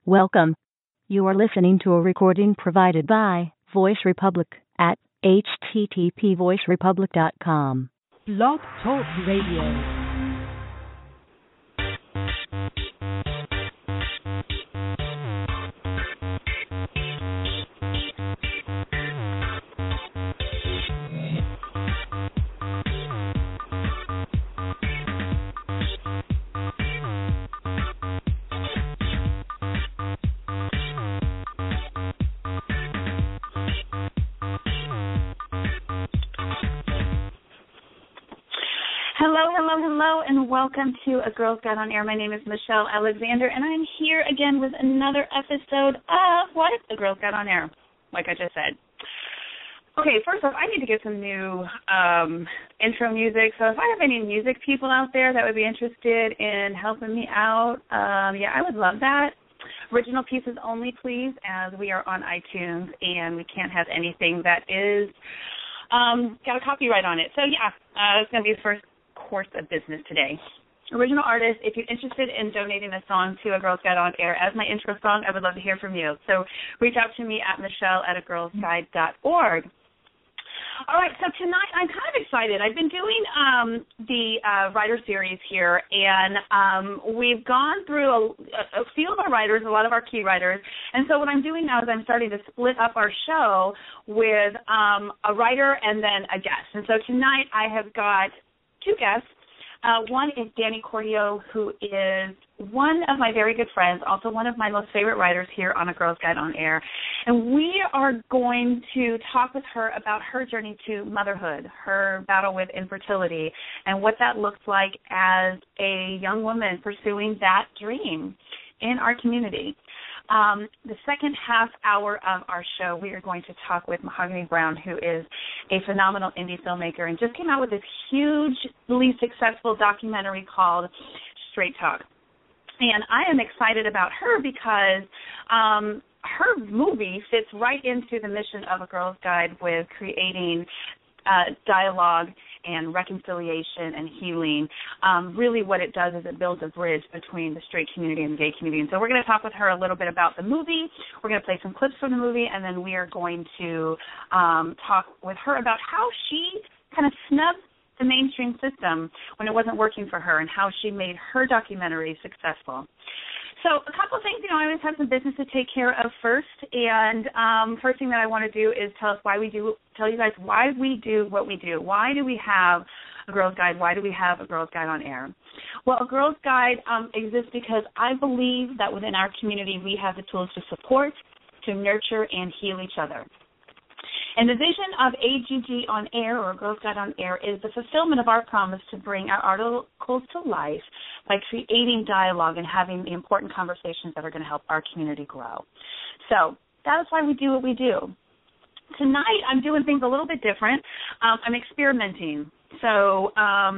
Welcome. You are listening to a recording provided by Voice Republic at http://voicerepublic.com. Blog Talk Radio. Hello, and welcome to A Girl's Guide on Air. My name is Michelle Alexander, and I'm here again with another episode of what? A Girl's Guide on Air, like I just said. Okay, first off, I need to get some new intro music, so if I have any music people out there that would be interested in helping me out, I would love that. Original pieces only, please, as we are on iTunes, and we can't have anything that is got a copyright on it. So, it's going to be the first course of business today. Original artist, if you're interested in donating a song to A Girl's Guide on Air as my intro song, I would love to hear from you. So reach out to me at michelle@agirlsguide.org. All right, so tonight I'm kind of excited. I've been doing the writer series here, and we've gone through a few of our writers, a lot of our key writers, and so what I'm doing now is I'm starting to split up our show with a writer and then a guest. And so tonight I have got two guests. One is Danny Cordio, who is one of my very good friends, also one of my most favorite writers here on A Girl's Guide on Air. And we are going to talk with her about her journey to motherhood, her battle with infertility, and what that looks like as a young woman pursuing that dream in our community. The second half hour of our show, we are going to talk with Mahogany Brown, who is a phenomenal indie filmmaker and just came out with this hugely successful documentary called Straight Talk. And I am excited about her because her movie fits right into the mission of A Girl's Guide with creating dialogue and reconciliation and healing. Really what it does is it builds a bridge between the straight community and the gay community. And so we're going to talk with her a little bit about the movie. We're going to play some clips from the movie, and then we are going to talk with her about how she kind of snubbed the mainstream system when it wasn't working for her and how she made her documentary successful. So a couple of things, I always have some business to take care of first, and first thing that I want to do is tell you guys why we do what we do. Why do we have A Girl's Guide? Why do we have A Girl's Guide on Air? Well, A Girl's Guide exists because I believe that within our community we have the tools to support, to nurture, and heal each other. And the vision of AGG on Air, or A Girl's Guide on Air, is the fulfillment of our promise to bring our articles to life by creating dialogue and having the important conversations that are going to help our community grow. So that is why we do what we do. Tonight I'm doing things a little bit different. I'm experimenting. So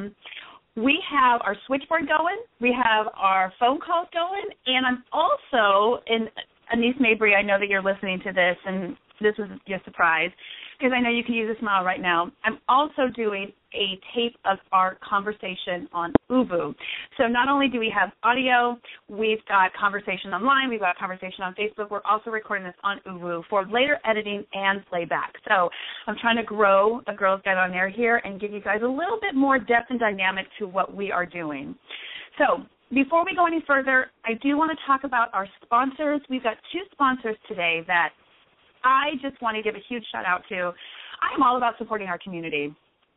we have our switchboard going. We have our phone calls going. And I'm also, Anise Mabry, I know that you're listening to this, and this was your surprise, because I know you can use a smile right now. I'm also doing a tape of our conversation on Uvu. So not only do we have audio, we've got conversation online, we've got conversation on Facebook. We're also recording this on Uvu for later editing and playback. So I'm trying to grow A Girl's Guide on Air here and give you guys a little bit more depth and dynamic to what we are doing. So before we go any further, I do want to talk about our sponsors. We've got two sponsors today that I just want to give a huge shout out to. I'm all about supporting our community.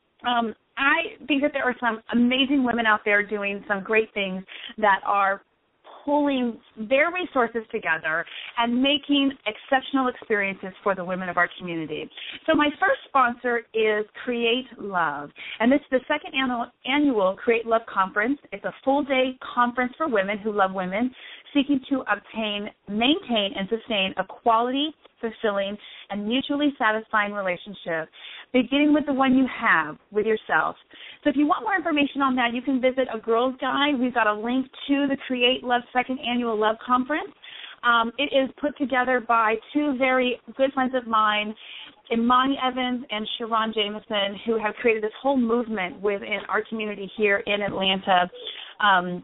I think that there are some amazing women out there doing some great things that are pulling their resources together and making exceptional experiences for the women of our community. So my first sponsor is Create Love, and this is the second annual Create Love Conference. It's a full-day conference for women who love women, seeking to obtain, maintain, and sustain a quality, fulfilling, and mutually satisfying relationship, beginning with the one you have with yourself. So if you want more information on that, you can visit A Girl's Guide. We've got a link to the Create Love Second Annual Love Conference. It is put together by two very good friends of mine, Imani Evans and Sharon Jameson, who have created this whole movement within our community here in Atlanta.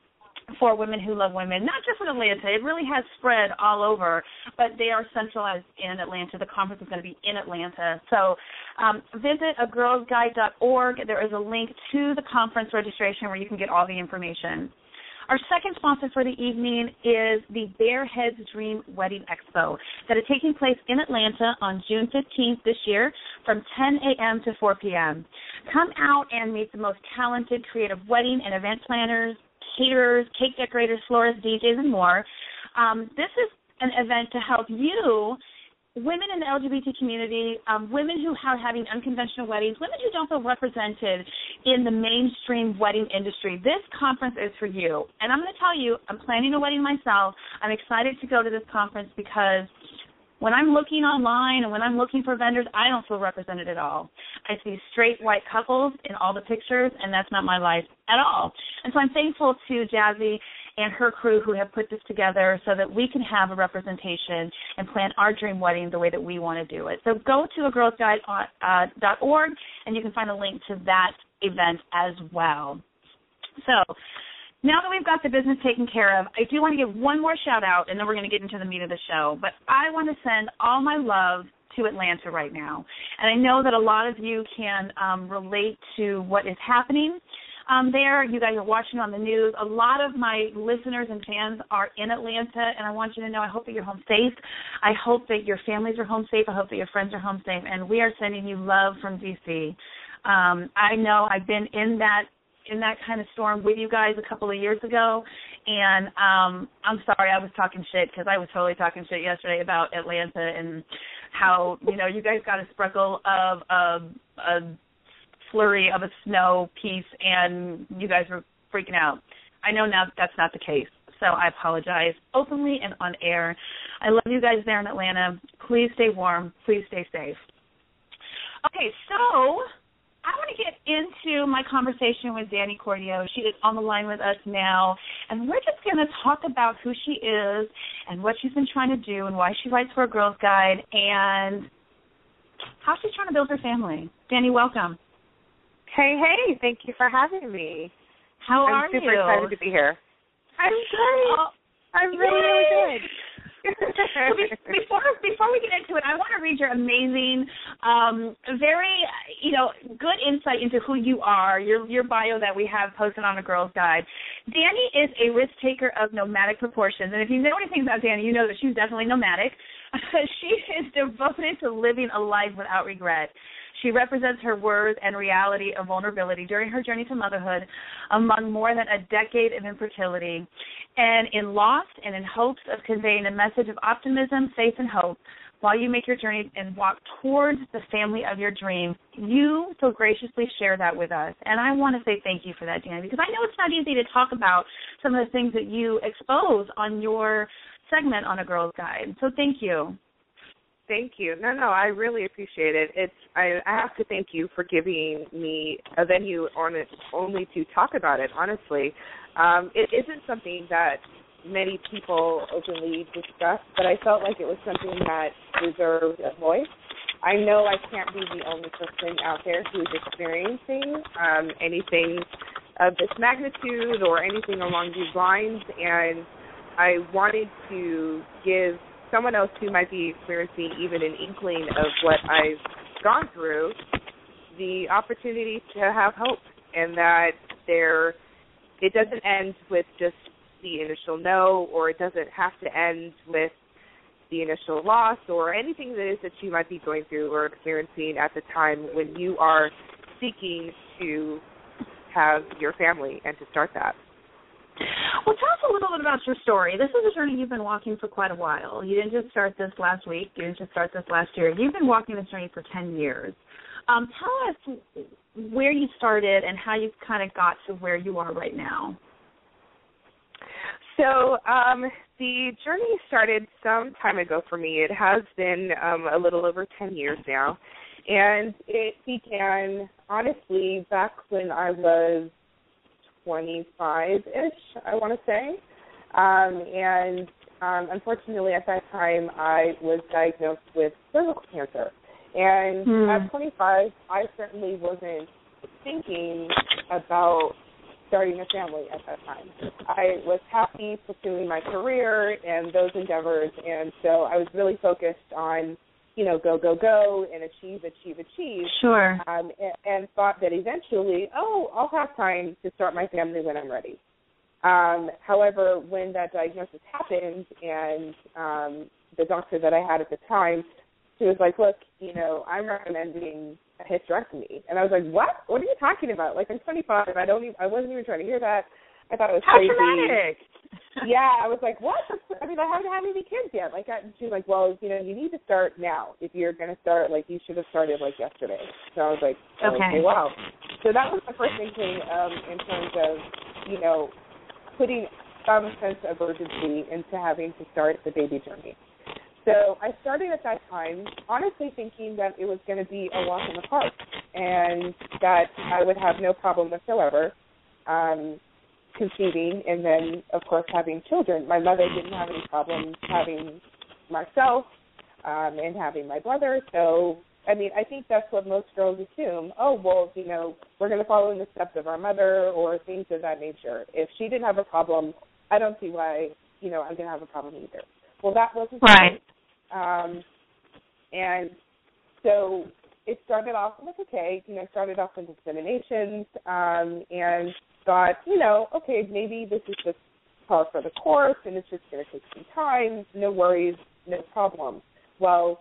for women who love women, not just in Atlanta. It really has spread all over, but they are centralized in Atlanta. The conference is going to be in Atlanta. So visit agirlsguide.org. There is a link to the conference registration where you can get all the information. Our second sponsor for the evening is the Bareheads Dream Wedding Expo that is taking place in Atlanta on June 15th this year from 10 a.m. to 4 p.m. Come out and meet the most talented creative wedding and event planners, caterers, cake decorators, florists, DJs, and more. This is an event to help you, women in the LGBT community, women who are having unconventional weddings, women who don't feel represented in the mainstream wedding industry. This conference is for you. And I'm going to tell you, I'm planning a wedding myself. I'm excited to go to this conference because when I'm looking online and when I'm looking for vendors, I don't feel represented at all. I see straight white couples in all the pictures, and that's not my life at all. And so I'm thankful to Jazzy and her crew who have put this together so that we can have a representation and plan our dream wedding the way that we want to do it. So go to agirlsguide.org, and you can find a link to that event as well. So now that we've got the business taken care of, I do want to give one more shout-out, and then we're going to get into the meat of the show. But I want to send all my love to Atlanta right now. And I know that a lot of you can relate to what is happening there. You guys are watching on the news. A lot of my listeners and fans are in Atlanta, and I want you to know I hope that you're home safe. I hope that your families are home safe. I hope that your friends are home safe. And we are sending you love from D.C. I know I've been in that kind of storm with you guys a couple of years ago, and I'm sorry I was talking shit because I was totally talking shit yesterday about Atlanta and how, you guys got a sprinkle of a flurry of a snow piece and you guys were freaking out. I know now that's not the case, so I apologize openly and on air. I love you guys there in Atlanta. Please stay warm. Please stay safe. Okay, so I want to get into my conversation with Dani Cordio. She is on the line with us now, and we're just going to talk about who she is and what she's been trying to do and why she writes for a Girl's Guide and how she's trying to build her family. Dani, welcome. Hey, thank you for having me. How are you? I'm super excited to be here. I'm great. I'm really good. Before we get into it, I want to read your amazing, very, good insight into who you are, your bio that we have posted on A Girl's Guide. Dani is a risk taker of nomadic proportions, and if you know anything about Dani, you know that she's definitely nomadic. She is devoted to living a life without regret. She represents her words and reality of vulnerability during her journey to motherhood among more than a decade of infertility. And in Lost and in hopes of conveying a message of optimism, faith, and hope, while you make your journey and walk towards the family of your dreams, you so graciously share that with us. And I want to say thank you for that, Dani, because I know it's not easy to talk about some of the things that you expose on your segment on A Girl's Guide. So thank you. Thank you. No, I really appreciate it. I have to thank you for giving me a venue on it only to talk about it, honestly. It isn't something that many people openly discuss, but I felt like it was something that deserved a voice. I know I can't be the only person out there who's experiencing anything of this magnitude or anything along these lines, and I wanted to give someone else who might be experiencing even an inkling of what I've gone through the opportunity to have hope, and that it doesn't end with just the initial no, or it doesn't have to end with the initial loss or anything that is that you might be going through or experiencing at the time when you are seeking to have your family and to start that. Well, tell us a little bit about your story. This is a journey you've been walking for quite a while. You didn't just start this last week. You didn't just start this last year. You've been walking this journey for 10 years. Tell us where you started and how you kind of got to where you are right now. So the journey started some time ago for me. It has been a little over 10 years now. And it began, honestly, back when I was 25-ish, I want to say. And unfortunately, at that time, I was diagnosed with cervical cancer. And at 25, I certainly wasn't thinking about starting a family at that time. I was happy pursuing my career and those endeavors, and so I was really focused on, go, go, go, and achieve. Sure. And thought that eventually, I'll have time to start my family when I'm ready. However, when that diagnosis happened and the doctor that I had at the time, she was like, look, I'm recommending a hysterectomy. And I was like, what? What are you talking about? Like, I'm 25. I wasn't even trying to hear that. I thought it was crazy. How dramatic. Yeah, I was like, what? I haven't had any kids yet. She's like, well, you need to start now. If you're going to start, you should have started, yesterday. So I was like, okay, wow. So that was the first thing in terms of, putting some sense of urgency into having to start the baby journey. So I started at that time honestly thinking that it was going to be a walk in the park and that I would have no problem whatsoever conceiving and then, of course, having children. My mother didn't have any problems having myself and having my brother. So, I think that's what most girls assume. We're going to follow in the steps of our mother or things of that nature. If she didn't have a problem, I don't see why, I'm going to have a problem either. Well, that wasn't right. And so it started off with started off with examinations and thought, okay, maybe this is just par for the course and it's just going to take some time, no worries, no problem. Well,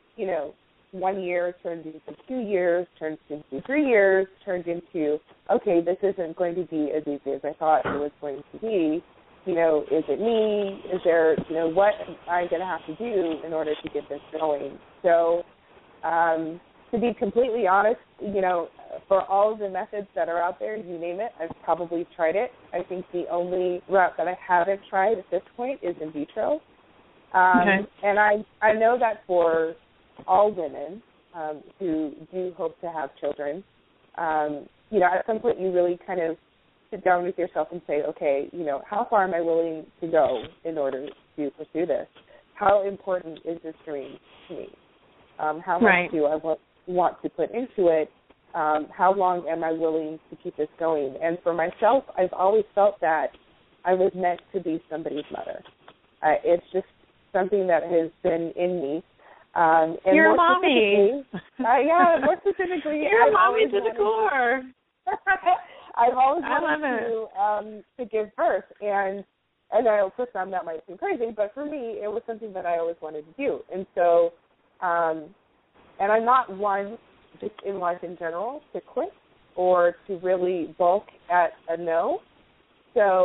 1 year turned into 2 years, turned into 3 years, turned into, okay, this isn't going to be as easy as I thought it was going to be. Is it me? Is there, what am I going to have to do in order to get this going? So to be completely honest, for all of the methods that are out there, you name it, I've probably tried it. I think the only route that I haven't tried at this point is in vitro. And I know that for all women who do hope to have children, at some point you really kind of sit down with yourself and say, okay, how far am I willing to go in order to pursue this? How important is this dream to me? How much do I want to put into it? How long am I willing to keep this going? And for myself, I've always felt that I was meant to be somebody's mother. It's just something that has been in me. And you're a mommy. More specifically, you're a mommy to the core. I've always wanted to give birth, and I also found that might seem crazy, but for me, it was something that I always wanted to do. And so, and I'm not one, just in life in general, to quit or to really balk at a no. So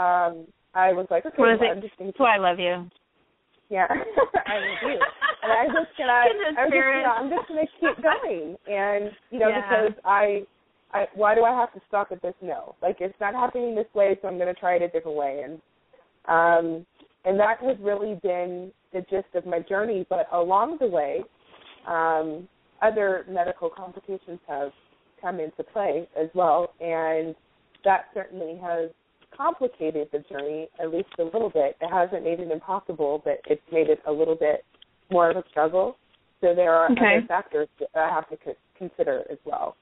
I was like, okay, I'm just going to. That's why I love you. Yeah, I love you. And I'm just gonna keep going, and because why do I have to stop at this no? It's not happening this way, so I'm gonna try it a different way, and that has really been the gist of my journey. But along the way, other medical complications have come into play as well, and that certainly has complicated the journey at least a little bit. It hasn't made it impossible, but it's made it a little bit more of a struggle. So there are other factors that I have to consider as well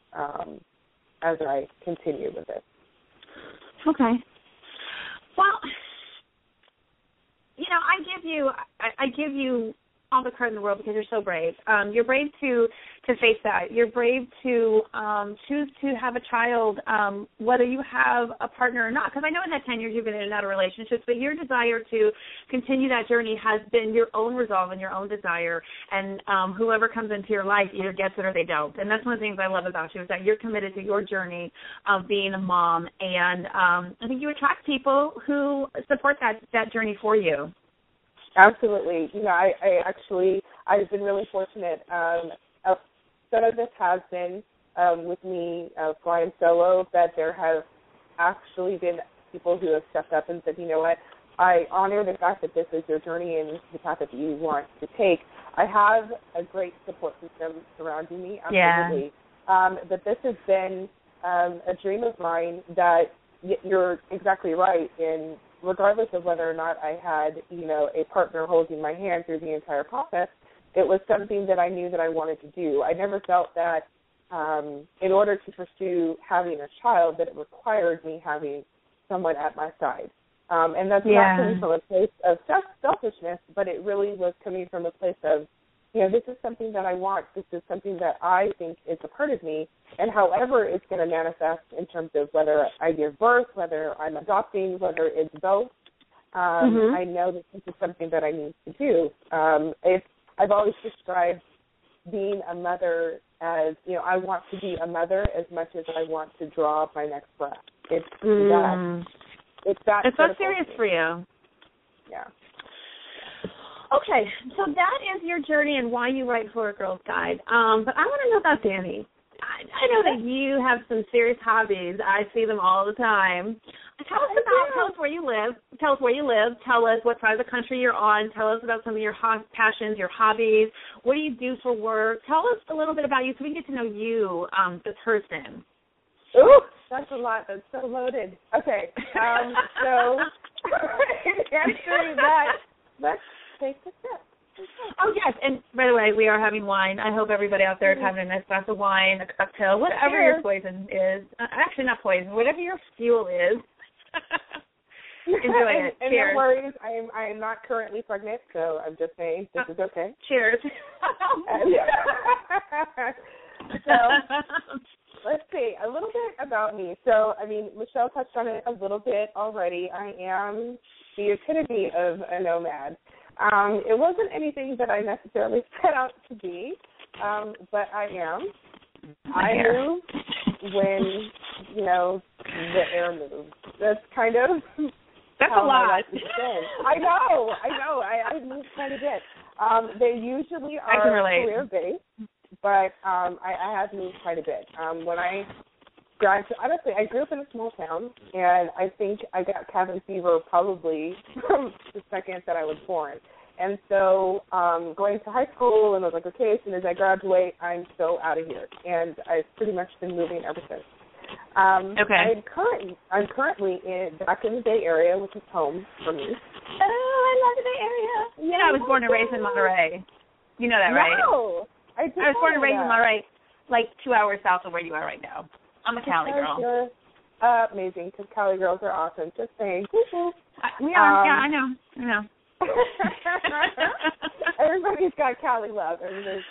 as I continue with it. Okay. Well, I give you all the credit in the world because you're so brave. You're brave to face that. You're brave to choose to have a child, whether you have a partner or not. Because I know in that 10 years you've been in and out of relationships, but your desire to continue that journey has been your own resolve and your own desire. And whoever comes into your life either gets it or they don't. And that's one of the things I love about you is that you're committed to your journey of being a mom. And I think you attract people who support that journey for you. Absolutely. I've been really fortunate. Some of this has been with me flying solo, that there have actually been people who have stepped up and said, you know what, I honor the fact that this is your journey and this is the path that you want to take. I have a great support system surrounding me, absolutely. Yeah. But this has been a dream of mine that you're exactly right in, regardless of whether or not I had, a partner holding my hand through the entire process, it was something that I knew that I wanted to do. I never felt that in order to pursue having a child, that it required me having someone at my side. And that's not coming from a place of selfishness, but it really was coming from a place of, this is something that I want. This is something that I think is a part of me. And however it's going to manifest in terms of whether I give birth, whether I'm adopting, whether it's both, I know that this is something that I need to do. I've always described being a mother as, I want to be a mother as much as I want to draw my next breath. It's that. It's so serious for you. Yeah. Okay, so that is your journey and why you write for a Girl's Guide. But I want to know about Danny. I know that you have some serious hobbies. I see them all the time. Tell us where you live. Tell us what side of the country you're on. Tell us about some of your passions, your hobbies. What do you do for work? Tell us a little bit about you so we can get to know you, the person. Ooh, that's a lot. That's so loaded. Okay, so answering that, let's take a sip. Oh, yes, and by the way, we are having wine. I hope everybody out there is having a nice glass of wine, a cocktail, whatever your poison is. Actually, not poison, whatever your fuel is. Enjoy it. And Cheers. No worries, I am not currently pregnant, so I'm just saying this is okay. Cheers. So, let's see, a little bit about me. So, Michelle touched on it a little bit already. I am the epitome of a nomad. It wasn't anything that I necessarily set out to be, but I am. I move when, the air moves. That's kind of That's how a lot. my life has been. I know. I move quite a bit. They usually are career-based, but I have moved quite a bit. Honestly, I grew up in a small town, and I think I got cabin fever probably from the second that I was born. And so going to high school, and I was like, okay, as soon as I graduate, I'm so out of here. And I've pretty much been moving ever since. Okay. I'm currently back in the Bay Area, which is home for me. Oh, I love the Bay Area. Yeah, I was born and raised in Monterey. You know that, right? No, I was born and raised in Monterey, like 2 hours south of where you are right now. I'm a Cali girl. Amazing, because Cali girls are awesome. Just saying. We are. Yeah, I know. Everybody's got Cali love.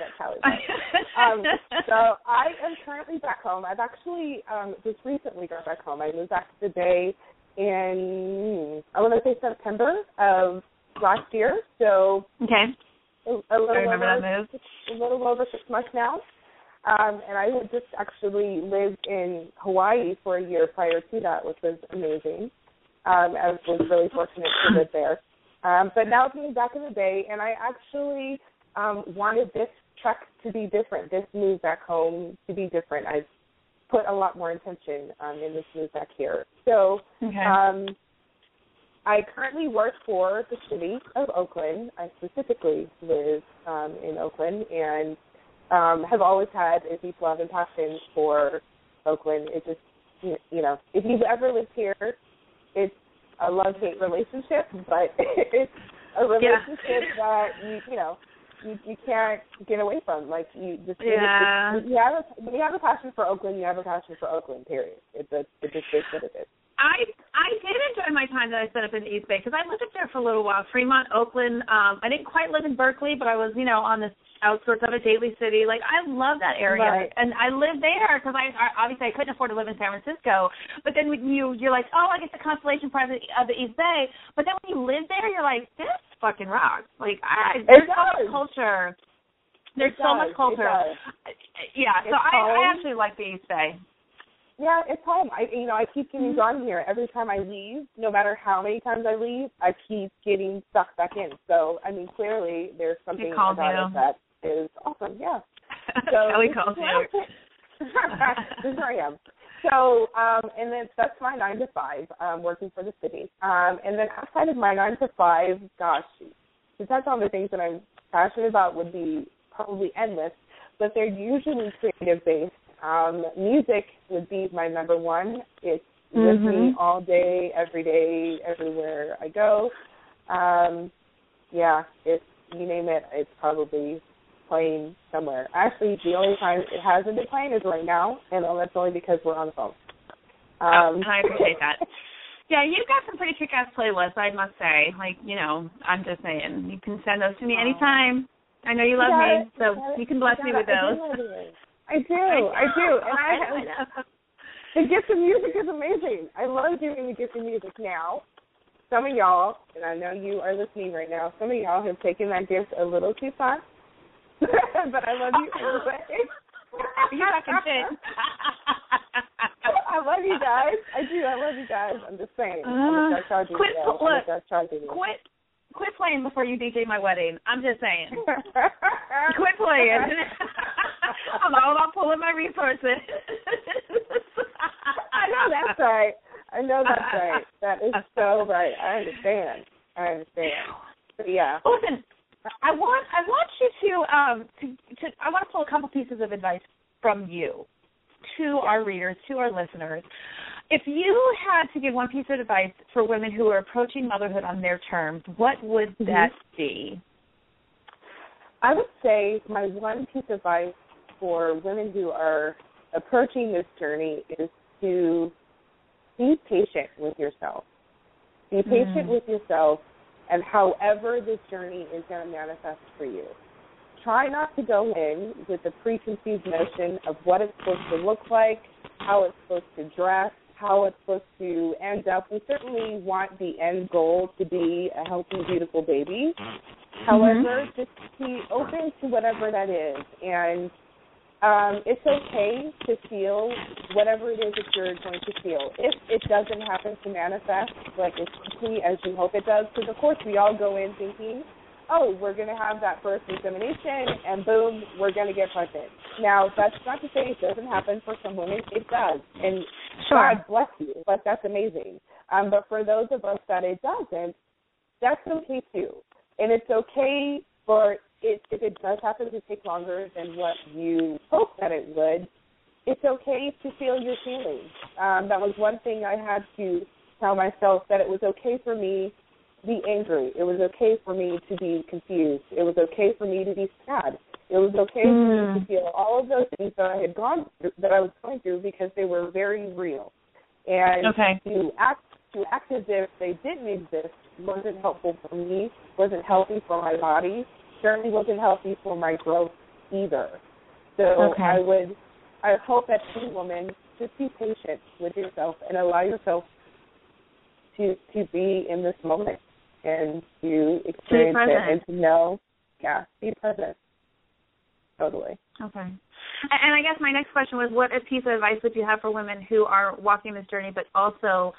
So I am currently back home. I've actually just recently got back home. I moved back to the Bay in, I want to say September of last year. So I remember that move. A little over 6 months now. And I had just actually lived in Hawaii for a year prior to that, which was amazing. I was really fortunate to live there. But now being back in the Bay, and I actually wanted this trek to be different, this move back home to be different. I put a lot more intention in this move back here. So I currently work for the city of Oakland. I specifically live in Oakland, and have always had a deep love and passion for Oakland. It just, if you've ever lived here, it's a love-hate relationship, but it's a relationship that you can't get away from. Like you just when you have a passion for Oakland, you have a passion for Oakland. Period. It just is what it is. I did enjoy my time that I spent up in the East Bay because I lived up there for a little while. Fremont, Oakland. I didn't quite live in Berkeley, but I was, on the outskirts of a Daly City. Like, I love that area. Right. And I lived there because I obviously I couldn't afford to live in San Francisco. But then when you're like, oh, I get the constellation part of the East Bay. But then when you live there, you're like, this fucking rocks. Like, there's so much culture. There's so much culture. Yeah, so I actually like the East Bay. Yeah, it's home. I keep getting drawn here. Every time I leave, no matter how many times I leave, I keep getting sucked back in. So, clearly there's something about it that is awesome. Yeah. So Kelly calls you. This is where I am. So, and then that's my 9 to 5, working for the city. And then outside of my 9 to 5, gosh, to touch on the things that I'm passionate about would be probably endless, but they're usually creative based. Music would be my number one. It's with me all day, every day, everywhere I go. It's, you name it, it's probably playing somewhere. Actually, the only time it hasn't been playing is right now, and that's only because we're on the phone. And I appreciate that. Yeah, you've got some pretty kick-ass playlists, I must say. Like, you know, I'm just saying, you can send those to me anytime. I know you love me, so you can bless me with those. I do. And the gift of music is amazing. I love doing the gift of music now. Some of y'all, and I know you are listening right now, some of y'all have taken that gift a little too far. But I love you anyway. You fucking shit. I love you guys. I do. I love you guys. I'm just saying. I'm going to start charging you. Quit playing before you DJ my wedding. I'm just saying. Quit playing. I'm all about pulling my resources. I know that's right. That is so right. I understand. But yeah. Listen, I want you to I want to pull a couple pieces of advice from you to our readers, to our listeners. If you had to give one piece of advice for women who are approaching motherhood on their terms, what would that be? I would say my one piece of advice for women who are approaching this journey is to be patient with yourself. Be patient with yourself and however this journey is going to manifest for you. Try not to go in with the preconceived notion of what it's supposed to look like, how it's supposed to dress, how it's supposed to end up. We certainly want the end goal to be a healthy, beautiful baby. However, just be open to whatever that is. And it's okay to feel whatever it is that you're going to feel. If it doesn't happen to manifest like as quickly as you hope it does, because of course we all go in thinking, oh, we're going to have that first insemination, and boom, we're going to get pregnant. Now, that's not to say it doesn't happen for some women. It does, and God bless you. Like, that's amazing. But for those of us that it doesn't, that's okay too. And it's okay for it, if it does happen to take longer than what you hope that it would, it's okay to feel your feelings. That was one thing I had to tell myself, that it was okay for me to be angry. It was okay for me to be confused. It was okay for me to be sad. It was okay for me to feel all of those things that I had gone through, that I was going through, because they were very real. And to act as if they didn't exist wasn't helpful for me, wasn't healthy for my body, certainly wasn't healthy for my growth either. So I hope that any woman, just be patient with yourself and allow yourself to be in this moment and to experience it and to know, be present. Totally. Okay. And I guess my next question was, what piece of advice would you have for women who are walking this journey, but also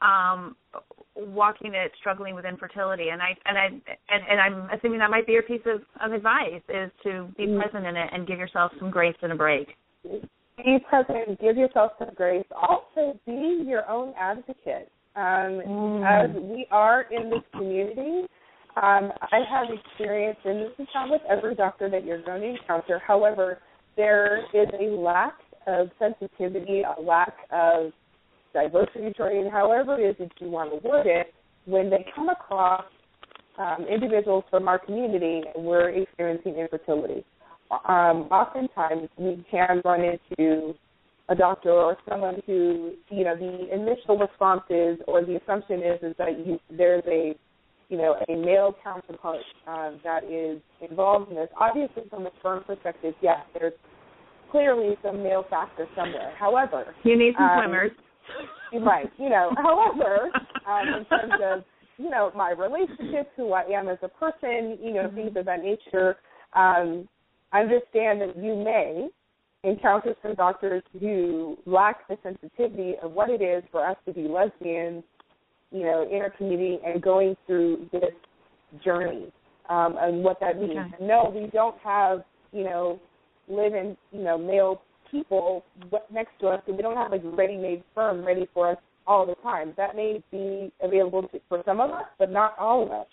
walking it, struggling with infertility? And I'm assuming that might be your piece of advice, is to be present in it and give yourself some grace and a break. Be present, give yourself some grace. Also, be your own advocate. As we are in this community, I have experience, and this is not with every doctor that you're going to encounter. However, there is a lack of sensitivity, a lack of diversity training, however it is that you want to word it, when they come across individuals from our community and we're experiencing infertility. Oftentimes we can run into a doctor or someone who, the initial response is, or the assumption is that there's a male counterpart that is involved in this. Obviously, from a sperm perspective, yes, there's clearly some male factor somewhere. However, you need some swimmers. Right. However, in terms of, my relationships, who I am as a person, things of that nature, understand that you may encounter some doctors who lack the sensitivity of what it is for us to be lesbians, in our community and going through this journey and what that means. Okay. No, we don't have, live-in, male people next to us, and we don't have a ready-made sperm ready for us all the time. That may be available for some of us, but not all of us.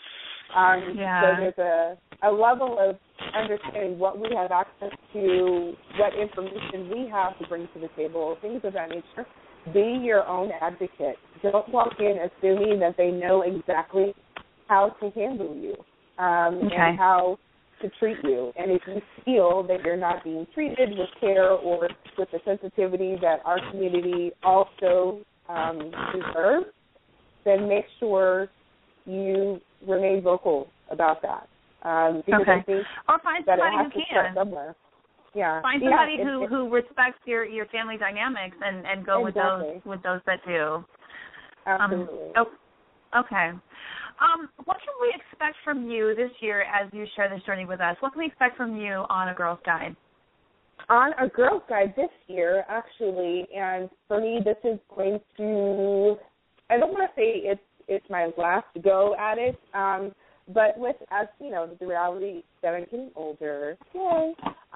So there's a level of understanding what we have access to, what information we have to bring to the table, things of that nature. Be your own advocate. Don't walk in assuming that they know exactly how to handle you and how to treat you. And if you feel that you're not being treated with care or with the sensitivity that our community also deserves, then make sure you remain vocal about that. Because I think or find that somebody it has who to start can. somewhere. Yeah. Find somebody who respects your family dynamics and go with those that do. Absolutely. Okay. What can we expect from you this year as you share this journey with us? What can we expect from you on A Girl's Guide? On A Girl's Guide this year, actually, and for me, this is going to, I don't want to say it's my last go at it, but with, as you know, the reality that I'm getting older, yay,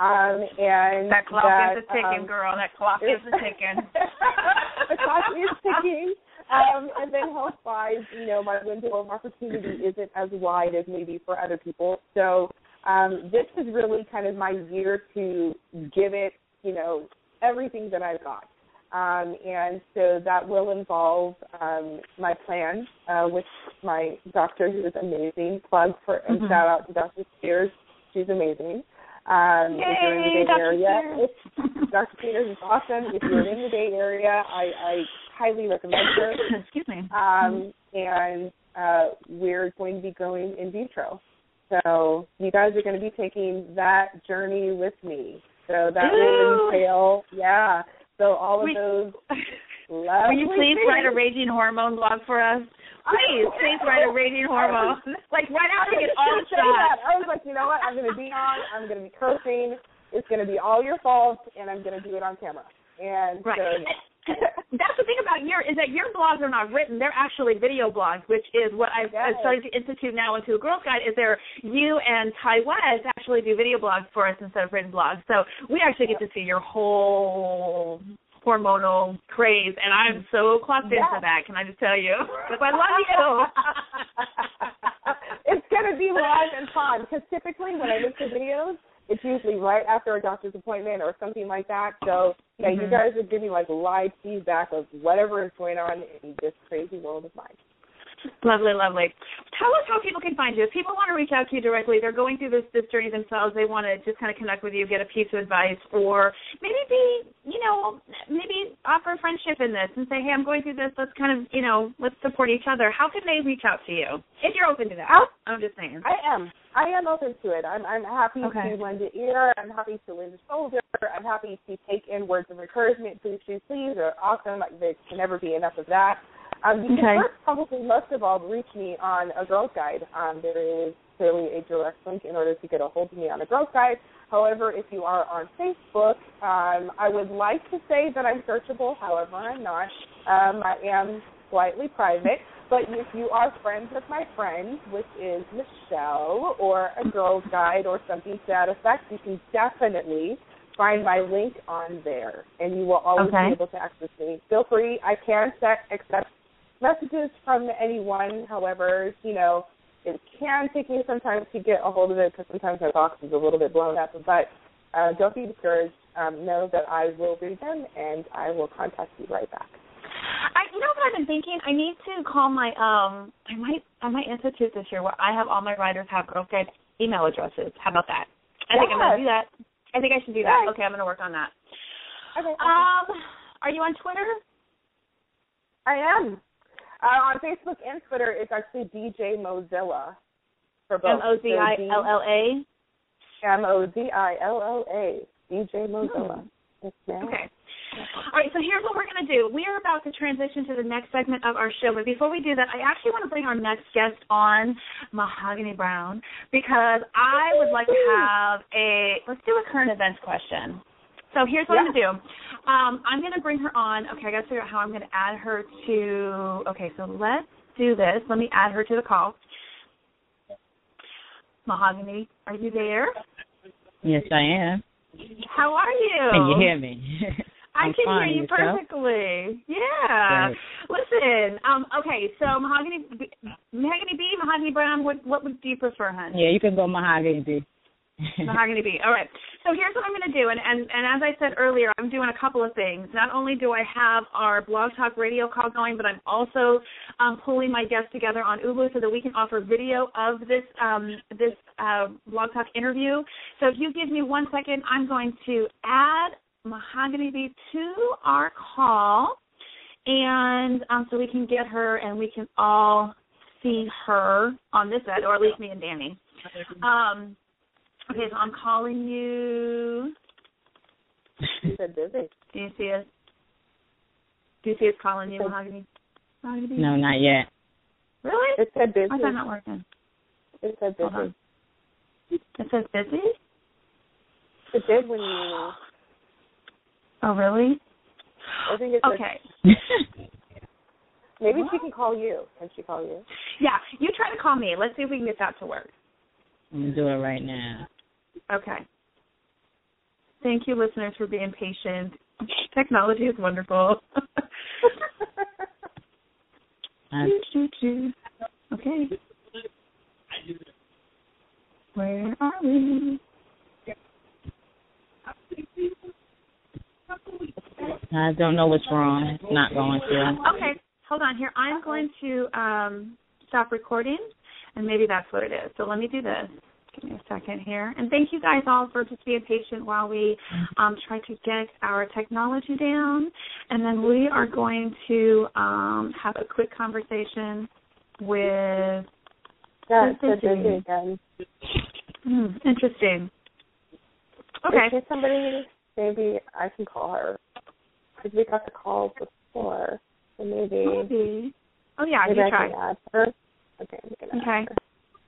and that clock is ticking, girl. That clock is ticking. The clock is ticking. And then health-wise, you know, my window of opportunity isn't as wide as maybe for other people. So this is really kind of my year to give it, you know, everything that I've got. And so that will involve my plan with my doctor, who is amazing. Plug for and shout out to Dr. Spears. She's amazing. If you're in the Bay Area, Dr. Spears is awesome. If you're in the Bay Area, I highly recommend her. Excuse me. And we're going to be going in vitro. So you guys are going to be taking that journey with me. So that will entail, so all of those lovely Will you please things. write a Raging Hormone blog for us? Please write a Raging Hormone. Like, right out and get all the shots. I was like, you know what? I'm going to be on. I'm going to be cursing. It's going to be all your fault, and I'm going to do it on camera. And right. So, that's the thing about is that your blogs are not written. They're actually video blogs, which is what I've started to institute now into A Girl's Guide, is you and Ty West actually do video blogs for us instead of written blogs. So we actually get to see your whole hormonal craze, and I'm so clocked into that, can I just tell you? Because I love you. It's going to be live and fun, because typically when I make the videos, it's usually right after a doctor's appointment or something like that. So, you guys are giving like live feedback of whatever is going on in this crazy world of mine. Lovely, lovely. Tell us how people can find you. If people want to reach out to you directly, they're going through this journey themselves, they want to just kind of connect with you, get a piece of advice, or maybe maybe offer friendship in this and say, hey, I'm going through this, let's kind of, let's support each other. How can they reach out to you? If you're open to that. I'm just saying. I am open to it. I'm happy to lend an ear. I'm happy to lend a shoulder. I'm happy to take in words of encouragement. Please, are awesome. There can never be enough of that. You can first probably most of all reach me on A Girl's Guide. There is clearly a direct link in order to get a hold of me on A Girl's Guide. However, if you are on Facebook, I would like to say that I'm searchable. However, I'm not. I am slightly private. But if you are friends with my friend, which is Michelle, or A Girl's Guide or something to that effect, you can definitely find my link on there, and you will always be able to access me. Feel free. I can accept messages from anyone. However, it can take me some time to get a hold of it because sometimes my box is a little bit blown up. But don't be discouraged. Know that I will read them, and I will contact you right back. You know what I've been thinking? I need to call my I might institute this year where I have all my writers have Girls Guide email addresses. How about that? I think I'm going to do that. I think I should do that. Okay, I'm going to work on that. Okay. Are you on Twitter? I am. On Facebook and Twitter, it's actually DJ Mozilla for both. Mozilla? Mozilla. DJ Mozilla. Yes, ma'am. Okay. All right, so here's what we're going to do. We are about to transition to the next segment of our show, but before we do that, I actually want to bring our next guest on, Mahogany Brown, because I would like to have let's do a current events question. So here's what I'm going to do. I'm going to bring her on. Okay, I got to figure out how I'm going to add her to, so let's do this. Let me add her to the call. Mahogany, are you there? Yes, I am. How are you? Can you hear me? I can hear you perfectly. Yeah. Great. Listen, so Mahogany B, Mahogany Brown, what do you prefer, hon? Yeah, you can go Mahogany B. Mahogany B. All right. So here's what I'm going to do, and as I said earlier, I'm doing a couple of things. Not only do I have our Blog Talk radio call going, but I'm also pulling my guests together on Ubu so that we can offer video of this Blog Talk interview. So if you give me 1 second, I'm going to add Mahogany Bee to our call, and so we can get her and we can all see her on this end, or at least me and Danny. Okay, so I'm calling you. She said busy. Do you see us? Do you see us calling you, Mahogany? Mahogany? No, not yet. Really? It said busy. Why is that not working? It said busy. Hold on. It says busy? It did when you... Oh, really? I think it said... Okay. Maybe she can call you. Can she call you? Yeah, you try to call me. Let's see if we can get that to work. I'm going to do it right now. Okay. Thank you, listeners, for being patient. Technology is wonderful. Okay. Where are we? I don't know what's wrong. It's not going through. Okay, hold on here. I'm going to stop recording, and maybe that's what it is. So let me do this. Give me a second here. And thank you guys all for just being patient while we try to get our technology down. And then we are going to have a quick conversation with... Yeah, it's so busy again. Interesting. Okay. Is there somebody, maybe I can call her. Because we got the call before. So maybe. Oh, yeah, maybe you I try. can add her. Okay, I'm going to add her.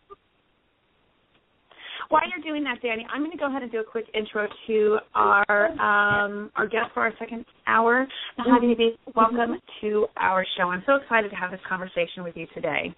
While you're doing that, Danny, I'm going to go ahead and do a quick intro to our guest for our second hour. Mahogany Bee, welcome to our show. I'm so excited to have this conversation with you today.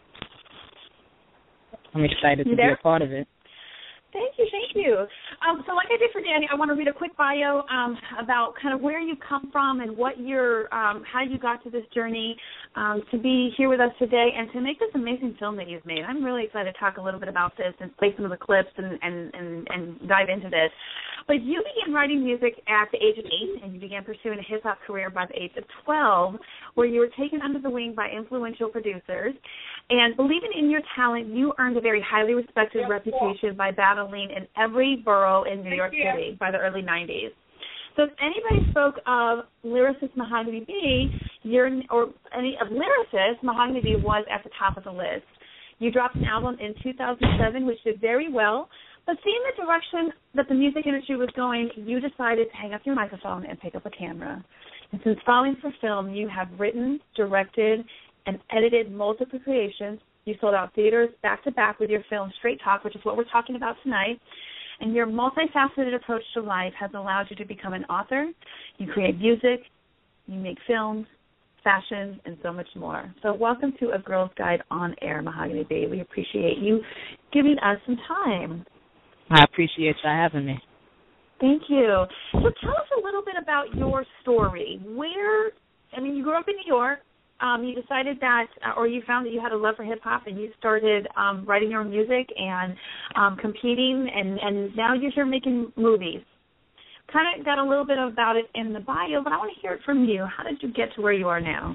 I'm excited to be a part of it. Thank you. So like I did for Danny, I want to read a quick bio about kind of where you come from and what your how you got to this journey to be here with us today and to make this amazing film that you've made. I'm really excited to talk a little bit about this and play some of the clips and dive into this. But you began writing music at the age of 8, and you began pursuing a hip-hop career by the age of 12, where you were taken under the wing by influential producers. And believing in your talent, you earned a very highly respected reputation by battling in every borough in New York City by the early 90s. So if anybody spoke of lyricist Mahogany Bee, or any of lyricists, Mahogany Bee was at the top of the list. You dropped an album in 2007, which did very well. But seeing the direction that the music industry was going, you decided to hang up your microphone and pick up a camera. And since falling for film, you have written, directed, and edited multiple creations. You sold out theaters back-to-back with your film Straight Talk, which is what we're talking about tonight. And your multifaceted approach to life has allowed you to become an author. You create music, you make films, fashion, and so much more. So welcome to A Girl's Guide on Air, Mahogany Bee. We appreciate you giving us some time. I appreciate you having me. Thank you. So tell us a little bit about your story. You grew up in New York. You decided that, or you found that you had a love for hip-hop, and you started writing your own music and competing, and now you're here making movies. Kind of got a little bit about it in the bio, but I want to hear it from you. How did you get to where you are now?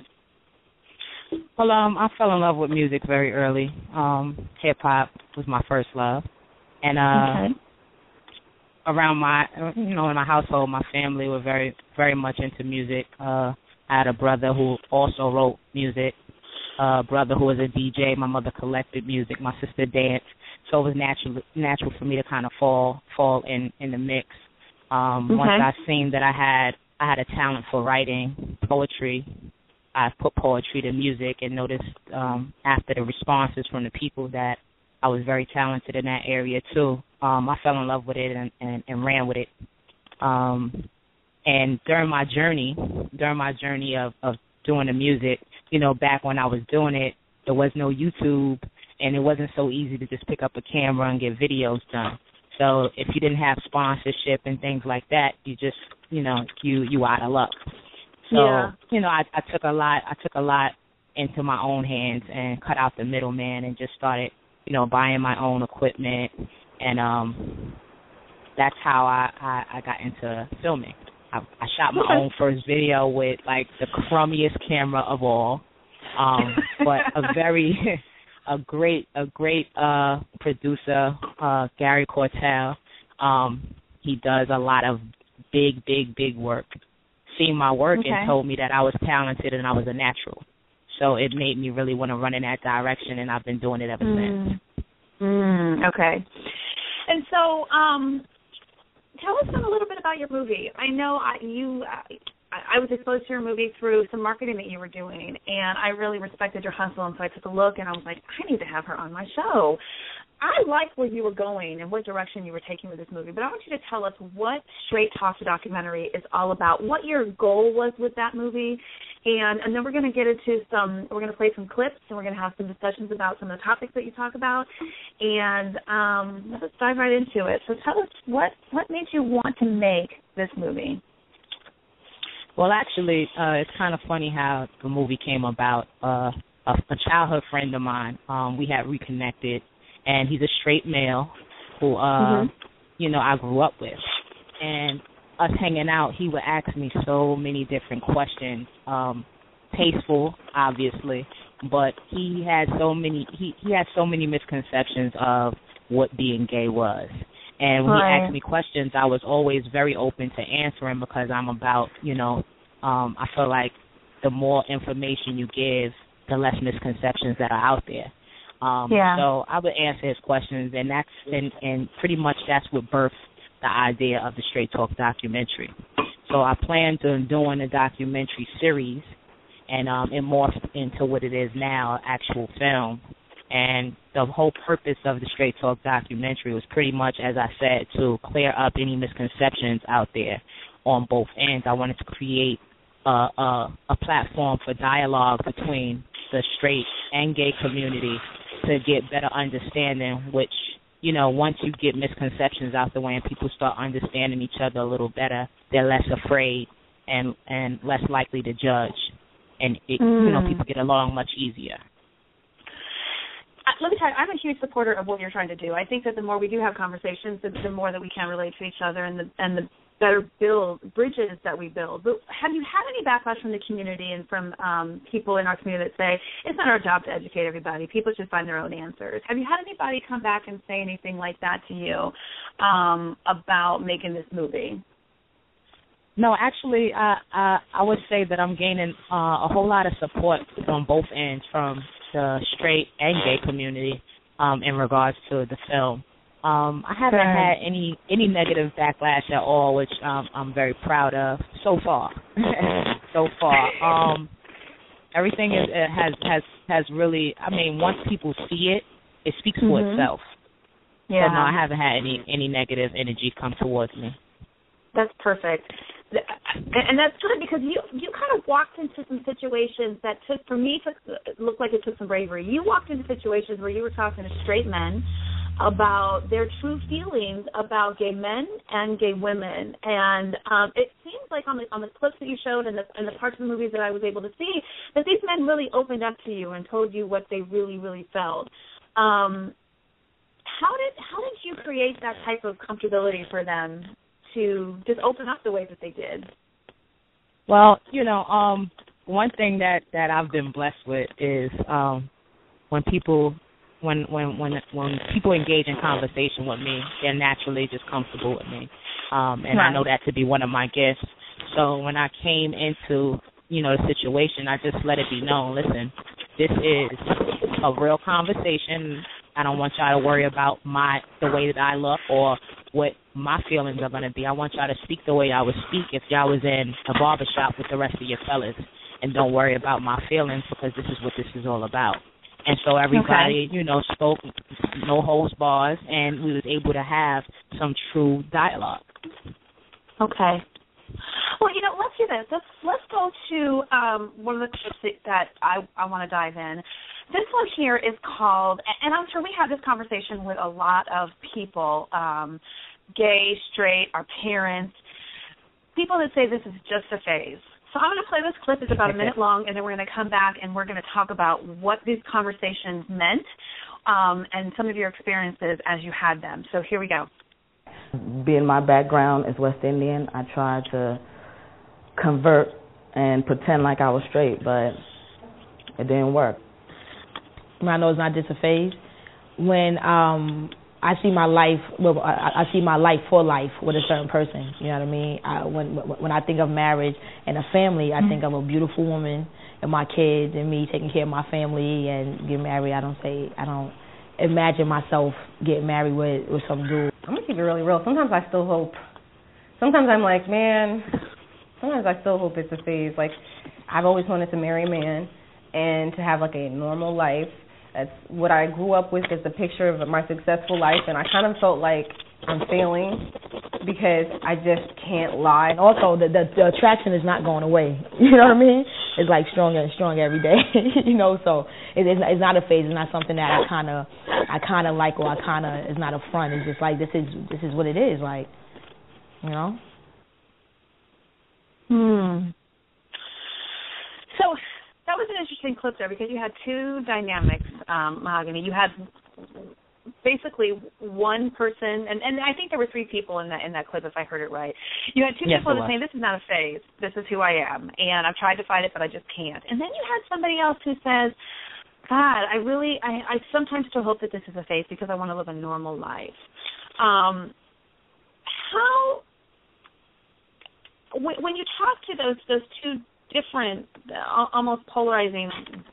Well, I fell in love with music very early. Hip-hop was my first love. And around in my household, my family were very, very much into music. I had a brother who also wrote music, a brother who was a DJ. My mother collected music. My sister danced. So it was natural for me to kind of fall in the mix. Once I seen that I had a talent for writing poetry, I put poetry to music and noticed after the responses from the people that I was very talented in that area too. I fell in love with it and ran with it. And during my journey of doing the music, back when I was doing it, there was no YouTube, and it wasn't so easy to just pick up a camera and get videos done. So if you didn't have sponsorship and things like that, you just, you out of luck. So, I took a lot into my own hands and cut out the middleman and just started, buying my own equipment and that's how I got into filming. I shot my own first video with like the crummiest camera of all, but a great producer, Gary Cortell. He does a lot of big work. Seen my work and told me that I was talented and I was a natural. So it made me really want to run in that direction, and I've been doing it ever since. Okay. And so, tell us a little bit about your movie. I know I was exposed to your movie through some marketing that you were doing, and I really respected your hustle, and so I took a look, and I was like, I need to have her on my show. I liked where you were going and what direction you were taking with this movie, but I want you to tell us what Straight Talk, the documentary, is all about, what your goal was with that movie, and then we're going to get into we're going to play some clips, and we're going to have some discussions about some of the topics that you talk about, and let's dive right into it. So tell us what made you want to make this movie? Well, actually, it's kind of funny how the movie came about. A childhood friend of mine, we had reconnected, and he's a straight male who, I grew up with. And us hanging out, he would ask me so many different questions, tasteful, obviously, but he had so many misconceptions of what being gay was. And when he asked me questions, I was always very open to answering because I'm about, I feel like the more information you give, the less misconceptions that are out there. So I would answer his questions, and pretty much that's what birthed the idea of the Straight Talk documentary. So I planned on doing a documentary series, and it morphed into what it is now, actual film. And the whole purpose of the Straight Talk documentary was pretty much, as I said, to clear up any misconceptions out there on both ends. I wanted to create a platform for dialogue between the straight and gay community to get better understanding, which, once you get misconceptions out the way and people start understanding each other a little better, they're less afraid and less likely to judge. And, people get along much easier. Let me tell you, I'm a huge supporter of what you're trying to do. I think that the more we do have conversations, the more that we can relate to each other, and the better bridges that we build. But have you had any backlash from the community and from people in our community that say, it's not our job to educate everybody, people should find their own answers? Have you had anybody come back and say anything like that to you about making this movie? No, actually, I would say that I'm gaining a whole lot of support on both ends, from the straight and gay community, in regards to the film. I haven't had any negative backlash at all, which I'm very proud of so far. Everything has really. I mean, once people see it, it speaks for itself. Yeah. So no, I haven't had any negative energy come towards me. That's perfect. And that's good, because you kind of walked into some situations that looked like it took some bravery. You walked into situations where you were talking to straight men about their true feelings about gay men and gay women, and it seems like on the clips that you showed and the parts of the movies that I was able to see, that these men really opened up to you and told you what they really, really felt. How did you create that type of comfortability for them to just open up the way that they did? Well, one thing that I've been blessed with is when people engage in conversation with me, they're naturally just comfortable with me, and I know that to be one of my gifts. So when I came into the situation, I just let it be known. Listen, this is a real conversation. I don't want y'all to worry about the way that I look or what my feelings are going to be. I want y'all to speak the way I would speak if y'all was in a barbershop with the rest of your fellas, and don't worry about my feelings, because this is what this is all about. And so everybody, spoke, no holds bars, and we was able to have some true dialogue. Okay. Well, let's do this. Let's go to one of the clips that I want to dive in. This one here is called, and I'm sure we have this conversation with a lot of people, gay, straight, our parents, people that say this is just a phase. So I'm going to play this clip. It's about a minute long, and then we're going to come back and we're going to talk about what these conversations meant and some of your experiences as you had them. So here we go. Being my background is West Indian, I tried to convert and pretend like I was straight, but it didn't work. I know it's not just a phase. When I see my life, I see my life for life with a certain person. You know what I mean? When I think of marriage and a family, I think of a beautiful woman and my kids and me taking care of my family and getting married. I don't imagine myself getting married with some dude. I'm gonna keep it really real. Sometimes I still hope. Sometimes I'm like, man. Sometimes I still hope it's a phase. Like, I've always wanted to marry a man and to have like a normal life. That's what I grew up with, is the picture of my successful life, and I kind of felt like I'm failing because I just can't lie. And also, the attraction is not going away. You know what I mean? It's like stronger and stronger every day. You know, so it's not a phase. It's not something that I kind of like, or it's not a front. It's just like this is what it is. Like, you know. So that was an interesting clip there, because you had two dynamics, Mahogany. You had basically one person, and I think there were three people in that clip, if I heard it right. You had two people that were saying, this is not a phase, this is who I am, and I've tried to fight it, but I just can't. And then you had somebody else who says, God, I sometimes still hope that this is a phase because I want to live a normal life. When you talk to those two different, almost polarizing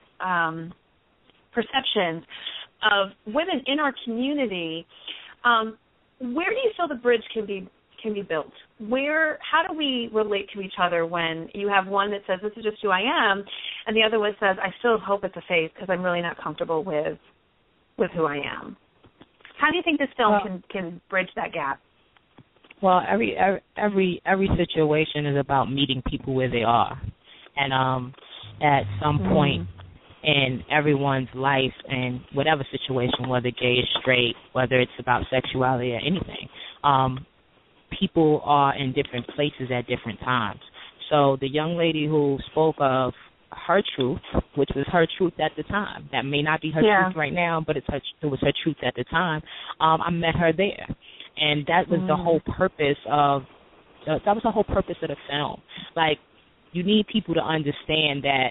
perceptions of women in our community, where do you feel the bridge can be built? How do we relate to each other when you have one that says, this is just who I am, and the other one says, I still hope it's a phase because I'm really not comfortable with who I am? How do you think this film can bridge that gap? Well, every situation is about meeting people where they are, and at some point in everyone's life, and whatever situation, whether gay or straight, whether it's about sexuality or anything, people are in different places at different times. So the young lady who spoke of her truth, which was her truth at the time, that may not be her truth right now, but it was her truth at the time. I met her there. And that was the whole purpose of the film. Like, you need people to understand that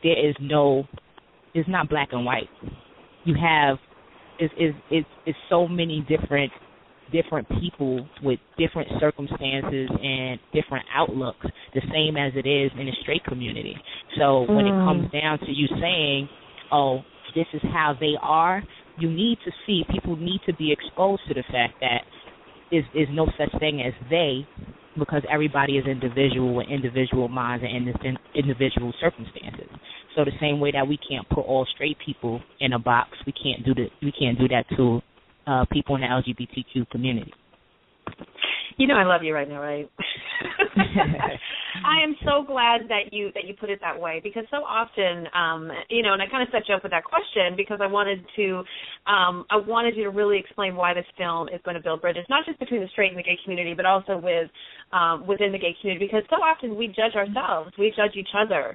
it's not black and white. You have it's so many different people with different circumstances and different outlooks, the same as it is in the straight community. So when it comes down to you saying, oh, this is how they are, you need to see, people need to be exposed to the fact that is no such thing as they, because everybody is individual with individual minds and individual circumstances. So the same way that we can't put all straight people in a box, we can't do that to people in the LGBTQ community. You know I love you right now, right? I am so glad that you put it that way, because so often, and I kind of set you up with that question because I wanted you to really explain why this film is going to build bridges, not just between the straight and the gay community, but also within the gay community, because so often we judge ourselves, we judge each other.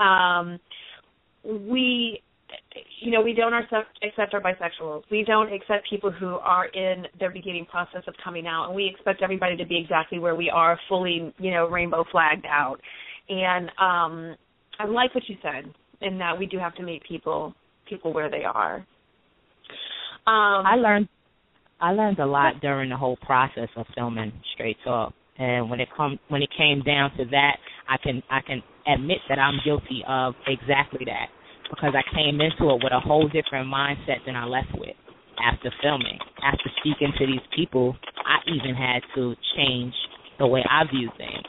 We don't accept our bisexuals. We don't accept people who are in their beginning process of coming out, and we expect everybody to be exactly where we are, fully, rainbow flagged out. And I like what you said, in that we do have to meet people where they are. I learned a lot during the whole process of filming Straight Talk, and when it came down to that, I can admit that I'm guilty of exactly that. Because I came into it with a whole different mindset than I left with after filming. After speaking to these people, I even had to change the way I view things.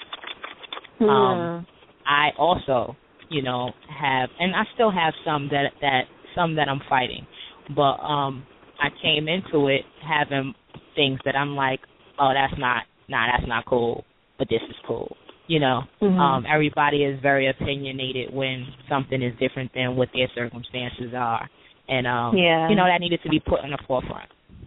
I also, have, and I still have some that I'm fighting, but I came into it having things that I'm like, oh, that's not cool, but this is cool. Everybody is very opinionated when something is different than what their circumstances are. And, that needed to be put in the forefront.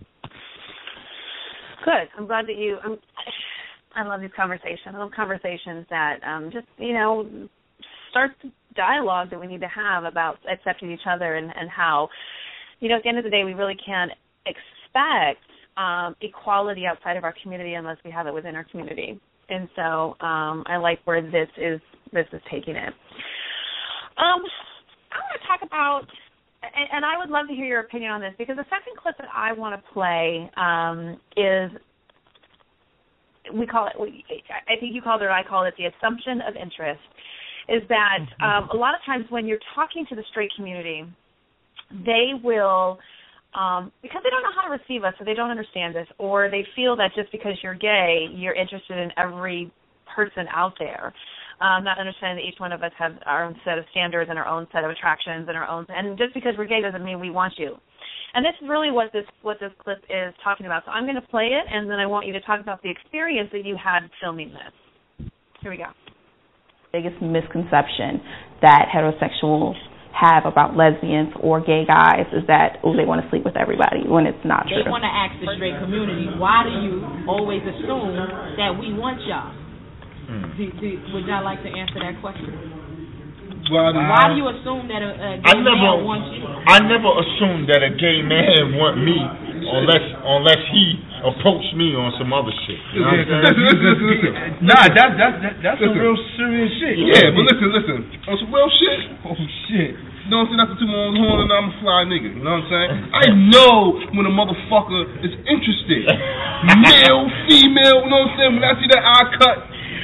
Good. I'm glad that I love these conversations. I love conversations that start the dialogue that we need to have about accepting each other and how, at the end of the day, we really can't expect equality outside of our community unless we have it within our community. And so I like where this is taking it. I want to talk about, and I would love to hear your opinion on this, because the second clip that I want to play is, we call it, I think you called it, or I call it, the assumption of interest, is that a lot of times when you're talking to the straight community, they will, because they don't know how to receive us, so they don't understand us, or they feel that just because you're gay, you're interested in every person out there, not understanding that each one of us have our own set of standards and our own set of attractions and our own, and just because we're gay doesn't mean we want you. And this is really what this clip is talking about. So I'm going to play it, and then I want you to talk about the experience that you had filming this. Here we go. Biggest misconception that heterosexuals have about lesbians or gay guys is that, they want to sleep with everybody, when it's not true. They want to ask the straight community, why do you always assume that we want y'all? Would y'all like to answer that question? Why do you assume that a gay man wants you? I never assumed that a gay man want me unless he approached me on some other shit. You know listen. Nah, that's some real serious shit. Yeah, but listen. On some real shit? Oh, shit. You know what I'm saying? That's the two my own horn and I'm a fly nigga. You know what I'm saying? I know when a motherfucker is interested. Male, female, you know what I'm saying? When I see that eye cut,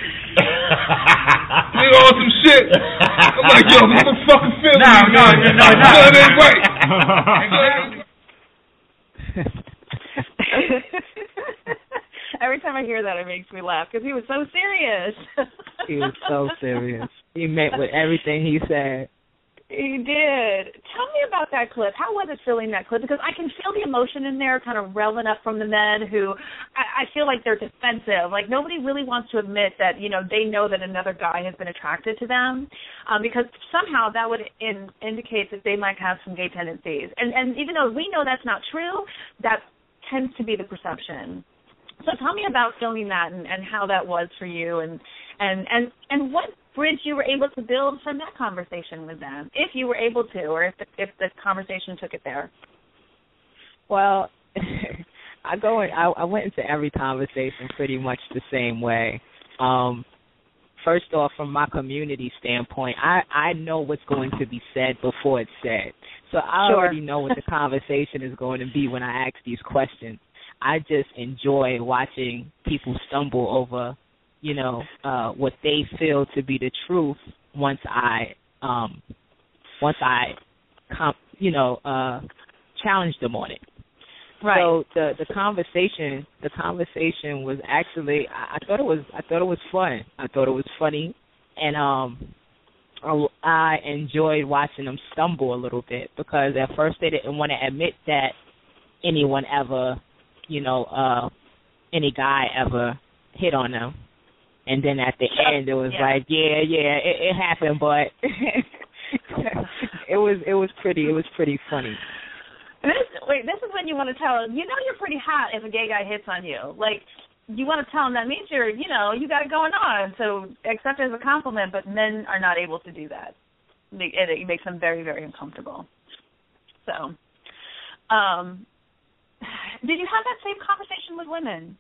nigga on some shit. I'm like, yo, motherfucker feel me. No, it ain't right. Every time I hear that, it makes me laugh because he was so serious. He was so serious. He meant with everything he said. He did. Tell me about that clip. How was it filming that clip? Because I can feel the emotion in there kind of relevant up from the men who I feel like they're defensive. Like nobody really wants to admit that, they know that another guy has been attracted to them because somehow that would indicate that they might have some gay tendencies. And even though we know that's not true, that tends to be the perception. So tell me about filming that and how that was for you and what bridge you were able to build from that conversation with them, if you were able to, or if the conversation took it there. Well, I went into every conversation pretty much the same way. First off, from my community standpoint, I know what's going to be said before it's said. So I already know what the conversation is going to be when I ask these questions. I just enjoy watching people stumble over what they feel to be the truth once I challenge them on it. Right. So the conversation was actually I thought it was fun. I thought it was funny, and I enjoyed watching them stumble a little bit because at first they didn't want to admit that anyone ever, any guy ever hit on them. And then at the end, it was like, it happened, but it was pretty funny. This is when you want to tell him, you're pretty hot if a gay guy hits on you. Like, you want to tell him that means you got it going on. So accept it as a compliment, but men are not able to do that. It makes them very, very uncomfortable. So, did you have that same conversation with women?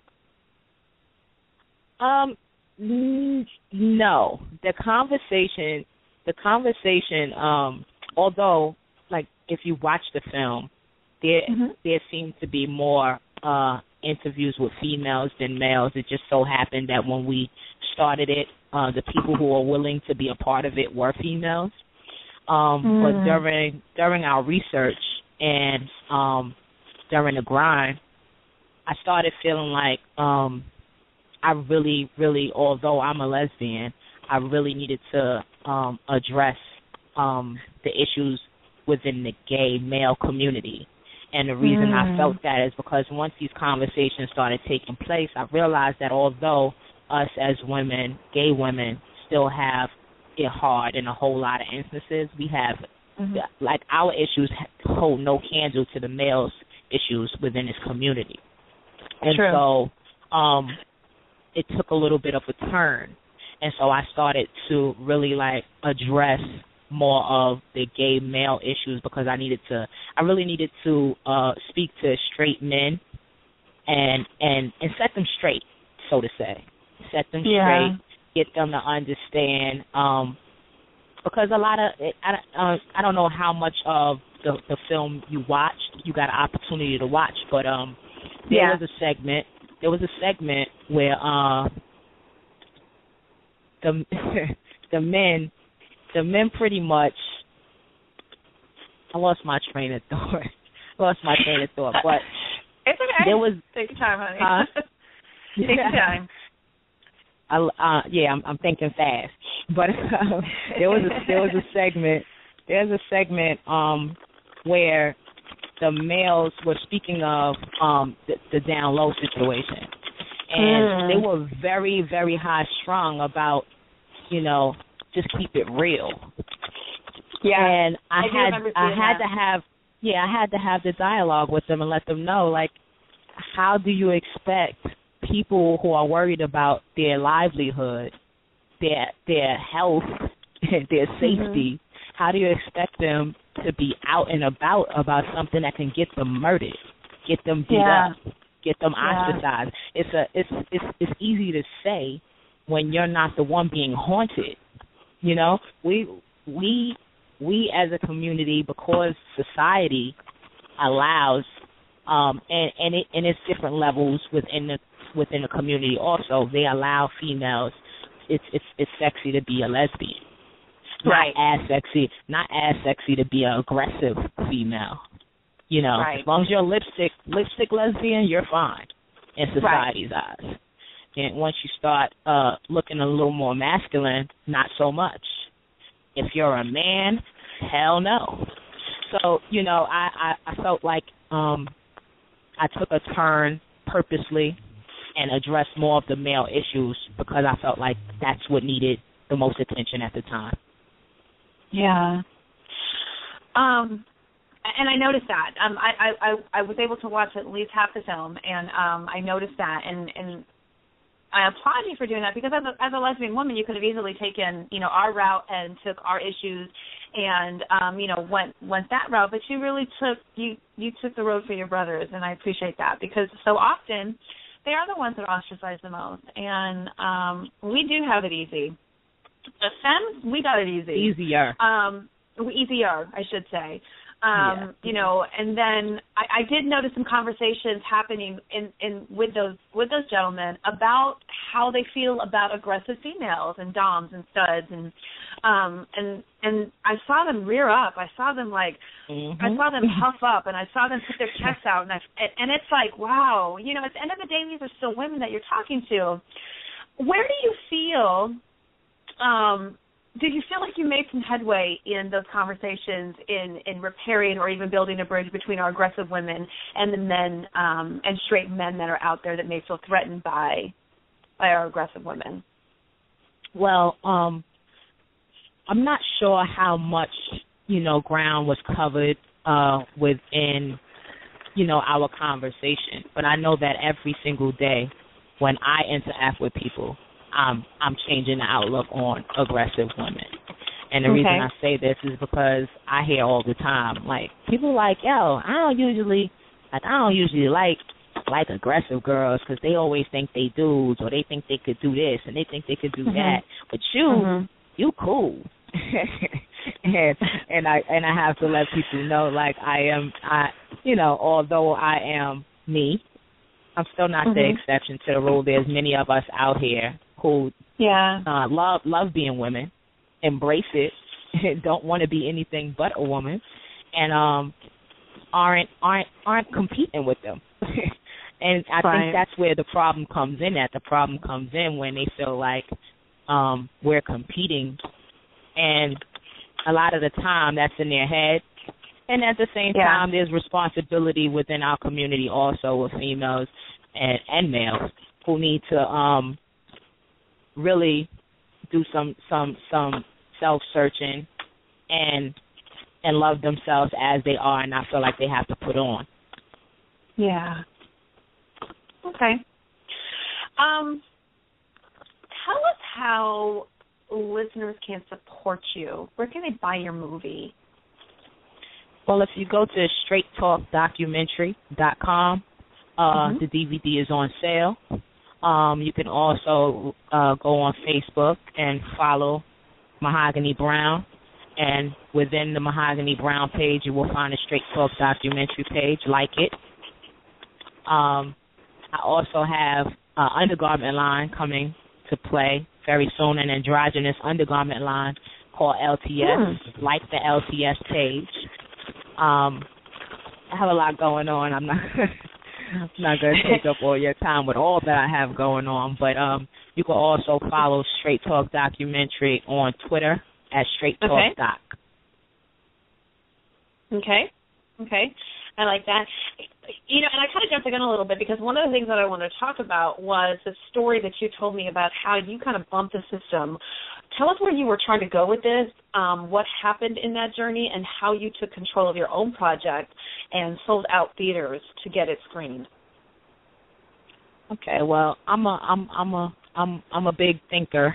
No. The conversation, although, like, if you watch the film, there seemed to be more interviews with females than males. It just so happened that when we started it, the people who were willing to be a part of it were females. But during our research and during the grind, I started feeling like I really, although I'm a lesbian, I really needed to address the issues within the gay male community. And the reason I felt that is because once these conversations started taking place, I realized that although us as women, gay women, still have it hard in a whole lot of instances, we have, like, our issues hold no candle to the males' issues within this community. And so it took a little bit of a turn. And so I started to really, like, address more of the gay male issues because I really needed to speak to straight men and set them straight, so to say. Set them Yeah. straight, get them to understand. Because a lot of I don't know how much of the film you watched, you got an opportunity to watch, but there was a segment where the men pretty much, I lost my train of thought. But It's okay. There was, take your time, honey. Take your time. I'm thinking fast. But there was a segment where the males were speaking of the down low situation, and they were very, very high strung about, just keep it real. Yeah. And I had to have the dialogue with them and let them know, like, how do you expect people who are worried about their livelihood, their health, their safety, how do you expect them to be out and about something that can get them murdered, get them beat up, get them ostracized? It's easy to say when you're not the one being haunted. We as a community, because society allows, and it's different levels within the community also, they allow females, it's sexy to be a lesbian. Right. Not as sexy to be an aggressive female. As long as you're a lipstick lesbian, you're fine in society's eyes. And once you start looking a little more masculine, not so much. If you're a man, hell no. So, I felt like I took a turn purposely and addressed more of the male issues because I felt like that's what needed the most attention at the time. Yeah. And I noticed that. I was able to watch at least half the film, and I noticed that, and I applaud you for doing that, because as a lesbian woman, you could have easily taken, our route and took our issues and, went that route. But you really took the road for your brothers, and I appreciate that, because so often they are the ones that are ostracized the most, and we do have it easy. The femmes, we got it easy. Easier, I should say. And then I did notice some conversations happening in with those gentlemen about how they feel about aggressive females and doms and studs, and I saw them rear up. I saw them I saw them huff up, and I saw them put their chests out, and it's like, wow, at the end of the day, these are still women that you're talking to. Where do you feel? Did you feel like you made some headway in those conversations in repairing or even building a bridge between our aggressive women and the men and straight men that are out there that may feel threatened by our aggressive women? Well, I'm not sure how much, ground was covered within, our conversation, but I know that every single day when I interact with people, I'm changing the outlook on aggressive women. And the reason I say this is because I hear all the time, like, people like, yo, I don't usually like aggressive girls because they always think they dudes, or they think they could do this and they think they could do that. But you cool. and I have to let people know, like, although I am me, I'm still not the exception to the rule. There's many of us out here who love being women, embrace it, don't want to be anything but a woman, and aren't competing with them. And I think that's where the problem comes in. The problem comes in when they feel like we're competing, and a lot of the time that's in their head. And at the same time, there's responsibility within our community also with females and males who need to really do some self-searching and love themselves as they are, and not feel like they have to put on. Yeah. Okay. Tell us how listeners can support you. Where can they buy your movie? Well, if you go to straighttalkdocumentary.com, The DVD is on sale. You can also go on Facebook and follow Mahogany Brown. And within the Mahogany Brown page, you will find a Straight Talk documentary page. Like it. I also have an undergarment line coming to play very soon, an androgynous undergarment line called LTS. Like the LTS page. I have a lot going on. I'm not going to take up all your time with all that I have going on, but you can also follow Straight Talk Documentary on Twitter at Straight Talk Doc. Okay. I like that. And I kind of jumped the gun a little bit because one of the things that I wanted to talk about was the story that you told me about how you kind of bumped the system. Tell us where you were trying to go with this, what happened in that journey, and how you took control of your own project and sold out theaters to get it screened. Okay, well, I'm a big thinker.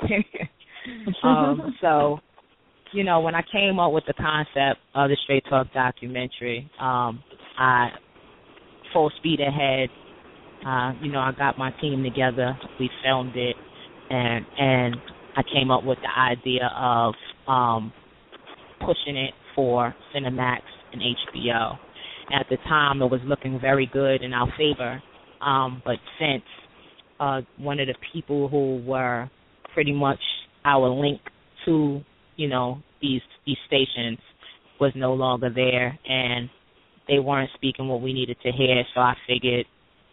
So, when I came up with the concept of the Straight Talk documentary, I full speed ahead. I got my team together. We filmed it, and I came up with the idea of pushing it for Cinemax and HBO. At the time, it was looking very good in our favor, but since one of the people who were pretty much our link to, these stations was no longer there, and they weren't speaking what we needed to hear, so I figured,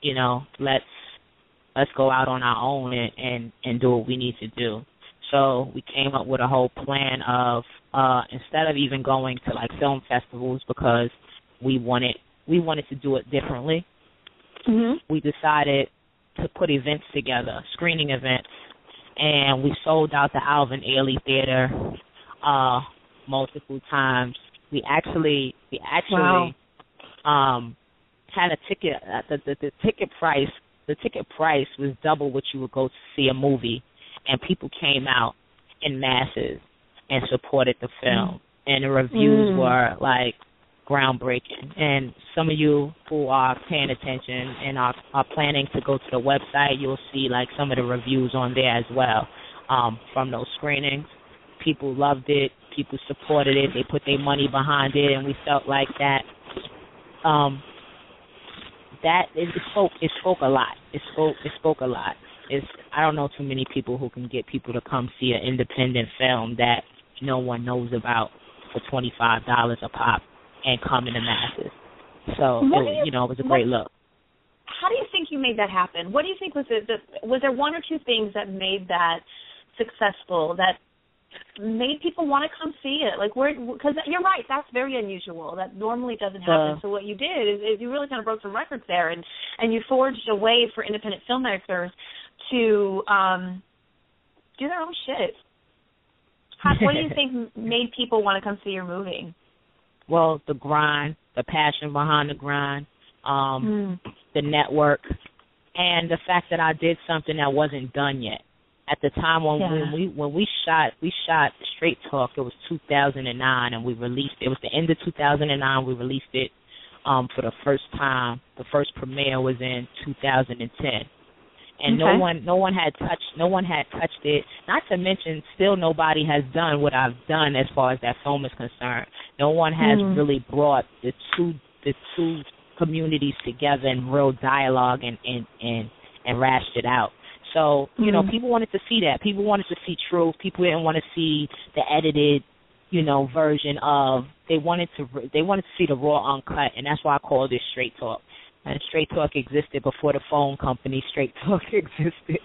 let's go out on our own and do what we need to do. So we came up with a whole plan of instead of even going to like film festivals because we wanted to do it differently. We decided to put events together, screening events, and we sold out the Alvin Ailey Theater multiple times. We actually had a ticket. The ticket price was double what you would go to see a movie, and people came out in masses and supported the film, and the reviews were like groundbreaking. And some of you who are paying attention and are planning to go to the website, you'll see like some of the reviews on there as well from those screenings. People loved it. People supported it. They put their money behind it, and we felt like that. It spoke a lot. It spoke a lot. I don't know too many people who can get people to come see an independent film that no one knows about for $25 a pop and come in the masses. So it was a great look. How do you think you made that happen? What do you think was there one or two things that made that successful, that made people want to come see it? Like, because you're right, that's very unusual. That normally doesn't happen. So what you did is you really kind of broke some records there, and you forged a way for independent filmmakers to do their own shit. What do you think made people want to come see your movie? Well, the grind, the passion behind the grind, the network, and the fact that I did something that wasn't done yet. At the time when we shot Straight Talk, it was 2009, and we released it. It was the end of 2009. We released it for the first time. The first premiere was in 2010, and no one had touched it. Not to mention, still nobody has done what I've done as far as that film is concerned. No one has really brought the two communities together in real dialogue and rashed it out. So, people wanted to see that. People wanted to see truth. People didn't want to see the edited, version of. They wanted to see the raw, uncut, and that's why I called it Straight Talk. And Straight Talk existed before the phone company Straight Talk existed.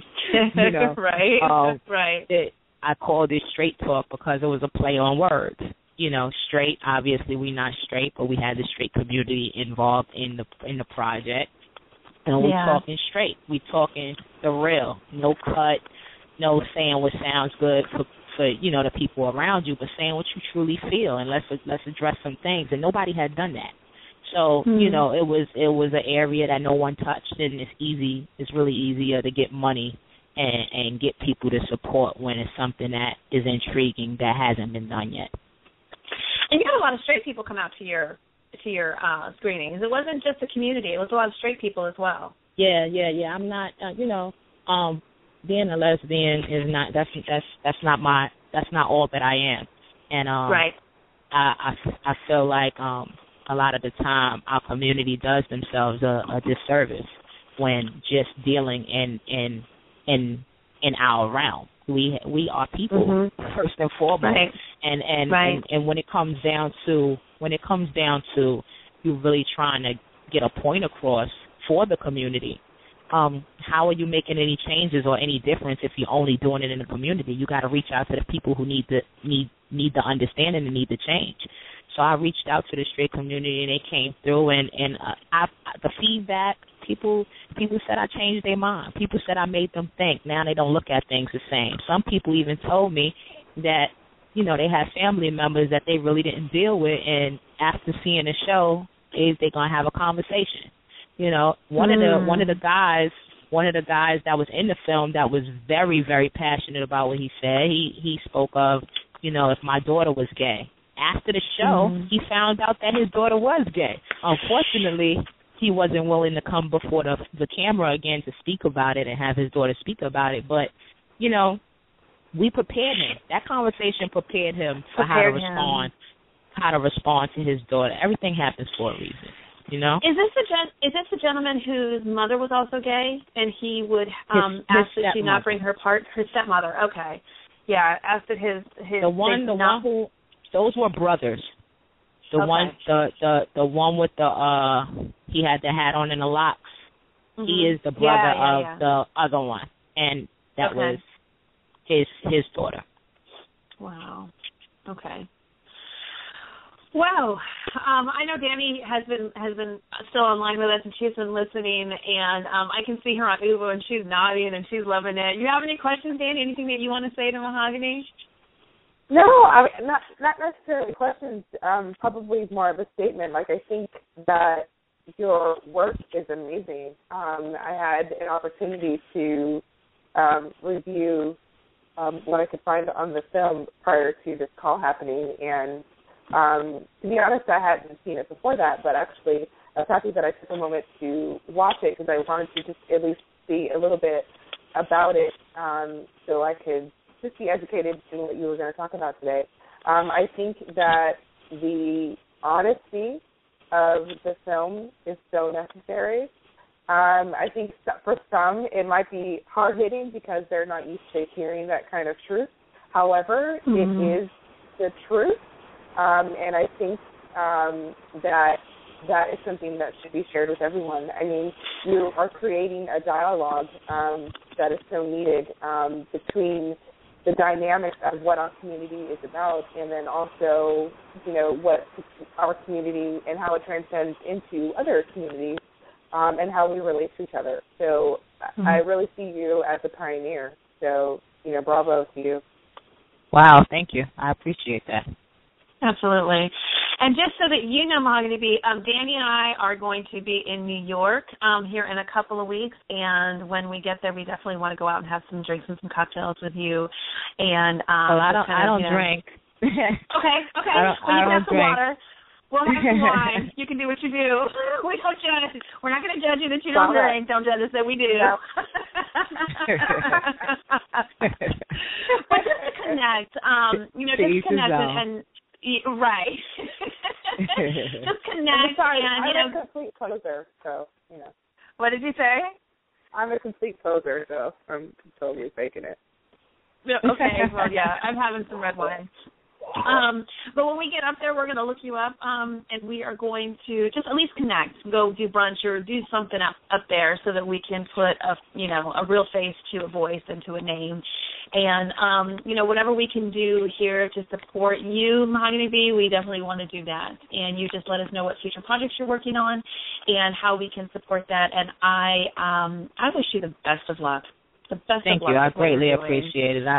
Right. Right. I called it Straight Talk because it was a play on words. Straight. Obviously, we're not straight, but we had the straight community involved in the project. And we talking straight. We talking the real. No cut, no saying what sounds good for the people around you, but saying what you truly feel. And let's address some things. And nobody had done that. So, it was an area that no one touched, and it's really easier to get money and get people to support when it's something that is intriguing that hasn't been done yet. And you had a lot of straight people come out to your screenings. It wasn't just the community; it was a lot of straight people as well. Yeah. I'm not, being a lesbian is not. That's not all that I am. And right. I feel like a lot of the time our community does themselves a disservice when just dealing in our realm. We are people first and foremost, right. and when it comes down to you really trying to get a point across for the community, how are you making any changes or any difference if you're only doing it in the community? You got to reach out to the people who need the understanding and need the change. So I reached out to the straight community, and they came through, and the feedback, people said I changed their mind. People said I made them think. Now they don't look at things the same. Some people even told me that, they had family members that they really didn't deal with, and after seeing the show, they're going to have a conversation. One of the guys that was in the film that was very, very passionate about what he said, he spoke of, if my daughter was gay. After the show, he found out that his daughter was gay. Unfortunately, he wasn't willing to come before the camera again to speak about it and have his daughter speak about it. But, we prepared him. That conversation prepared him for how to respond to his daughter. Everything happens for a reason, Is this the gentleman whose mother was also gay, and he would ask that she not bring her stepmother? Okay, yeah, asked that his those were brothers. The one with he had the hat on and the locks. He is the brother of the other one, and that was his daughter. Wow. Okay. Wow. I know Danny has been still online with us, and she's been listening, and I can see her on Uvo, and she's nodding, and she's loving it. You have any questions, Danny? Anything that you want to say to Mahogany? No, not necessarily questions. Probably more of a statement. Like, I think that your work is amazing. I had an opportunity to review what I could find on the film prior to this call happening, and to be honest, I hadn't seen it before that, but actually I was happy that I took a moment to watch it because I wanted to just at least see a little bit about it so I could just be educated in what you were going to talk about today. I think that the honesty of the film is so necessary. I think for some it might be hard-hitting because they're not used to hearing that kind of truth. However, it is the truth, and I think that is something that should be shared with everyone. I mean, you are creating a dialogue that is so needed between the dynamics of what our community is about, and then also, what our community and how it transcends into other communities, and how we relate to each other. So I really see you as a pioneer. So, bravo to you. Wow, thank you. I appreciate that. Absolutely. And just so that you know, Mahogany B, Danny and I are going to be in New York here in a couple of weeks, and when we get there, we definitely want to go out and have some drinks and some cocktails with you. And I don't drink. Okay. I can have some drink. Water. We'll have some wine. You can do what you do. We don't judge. We're not going to judge you that you don't drink. Don't judge us that we do. No. But just to connect, just connect and right. Just connect. I'm a complete poser, so What did you say? I'm a complete poser, so I'm totally faking it. Okay, well, yeah, I'm having some red wine. But when we get up there, we're going to look you up, and we are going to just at least connect, go do brunch or do something up there so that we can put a real face to a voice and to a name. And, whatever we can do here to support you, Mahogany B, we definitely want to do that. And you just let us know what future projects you're working on and how we can support that. And I wish you the best of luck. The best of luck. Thank you. I greatly appreciate it.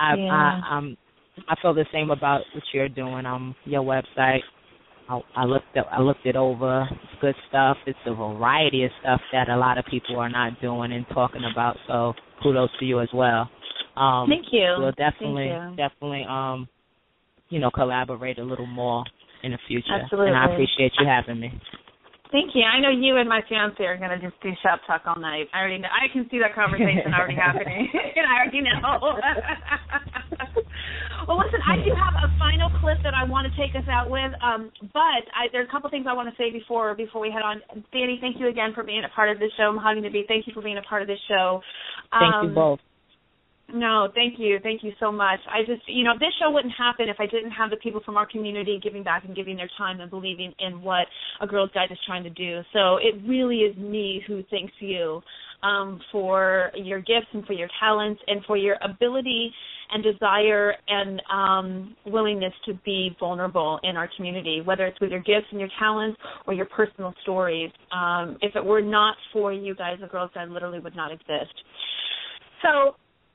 I feel the same about what you're doing. Your website. I looked it over. It's good stuff. It's a variety of stuff that a lot of people are not doing and talking about. So kudos to you as well. Thank you. We'll definitely, collaborate a little more. in the future. Absolutely. And I appreciate you having me. Thank you. I know you and my fiance are going to just do shop talk all night. I already know. I can see that conversation already happening. And I already know. Well, listen, I do have a final clip that I want to take us out with, but there's a couple things I want to say before we head on. Danny, thank you again for being a part of this show. Mahogany Bee, thank you for being a part of this show. Thank you both. No, thank you. Thank you so much. I just, this show wouldn't happen if I didn't have the people from our community giving back and giving their time and believing in what A Girl's Guide is trying to do. So it really is me who thanks you for your gifts and for your talents and for your ability and desire and willingness to be vulnerable in our community, whether it's with your gifts and your talents or your personal stories. If it were not for you guys, A Girl's Guide literally would not exist. So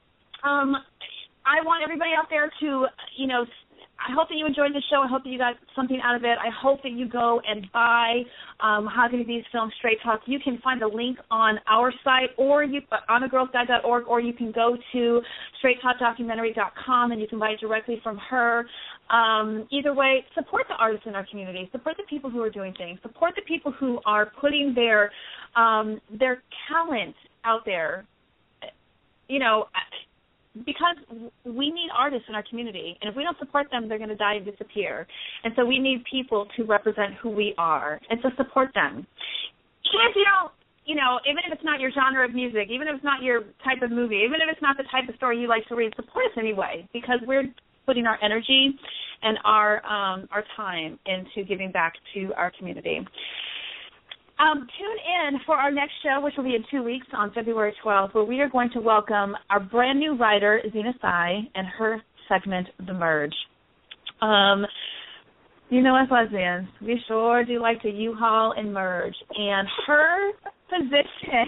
I want everybody out there to, I hope that you enjoyed the show. I hope that you got something out of it. I hope that you go and buy Mahogany Bee's film, Straight Talk. You can find the link on our site or on agirlsguide.org, or you can go to straighttalkdocumentary.com and you can buy it directly from her. Either way, support the artists in our community. Support the people who are doing things. Support the people who are putting their talent out there. Because we need artists in our community, and if we don't support them, they're going to die and disappear. And so we need people to represent who we are, and so support them. Even if you don't, even if it's not your genre of music, even if it's not your type of movie, even if it's not the type of story you like to read, support us anyway, because we're putting our energy and our time into giving back to our community. Tune in for our next show, which will be in 2 weeks on February 12th, where we are going to welcome our brand new writer, Zena Sai, and her segment, The Merge. As lesbians, we sure do like to U-Haul and merge. And her position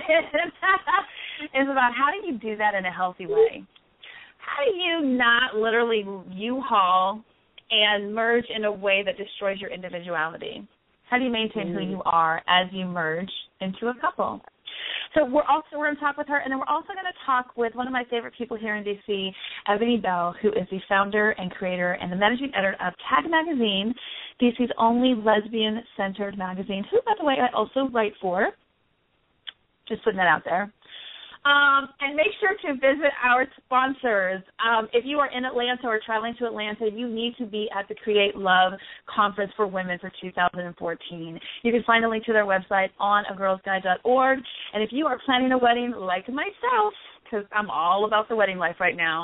is about how do you do that in a healthy way? How do you not literally U-Haul and merge in a way that destroys your individuality? How do you maintain who you are as you merge into a couple? So we're going to talk with her, and then we're also going to talk with one of my favorite people here in D.C., Ebony Bell, who is the founder and creator and the managing editor of Tag Magazine, D.C.'s only lesbian-centered magazine, who, by the way, I also write for. Just putting that out there. And make sure to visit our sponsors. If you are in Atlanta or traveling to Atlanta, you need to be at the Create Love Conference for Women for 2014. You can find a link to their website on agirlsguide.org. And if you are planning a wedding like myself, because I'm all about the wedding life right now,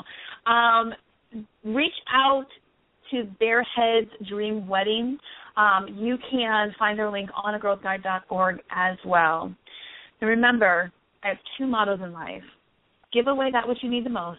reach out to Barehead's Dream Wedding. You can find their link on agirlsguide.org as well. And remember, I have two mottos in life. Give away that which you need the most.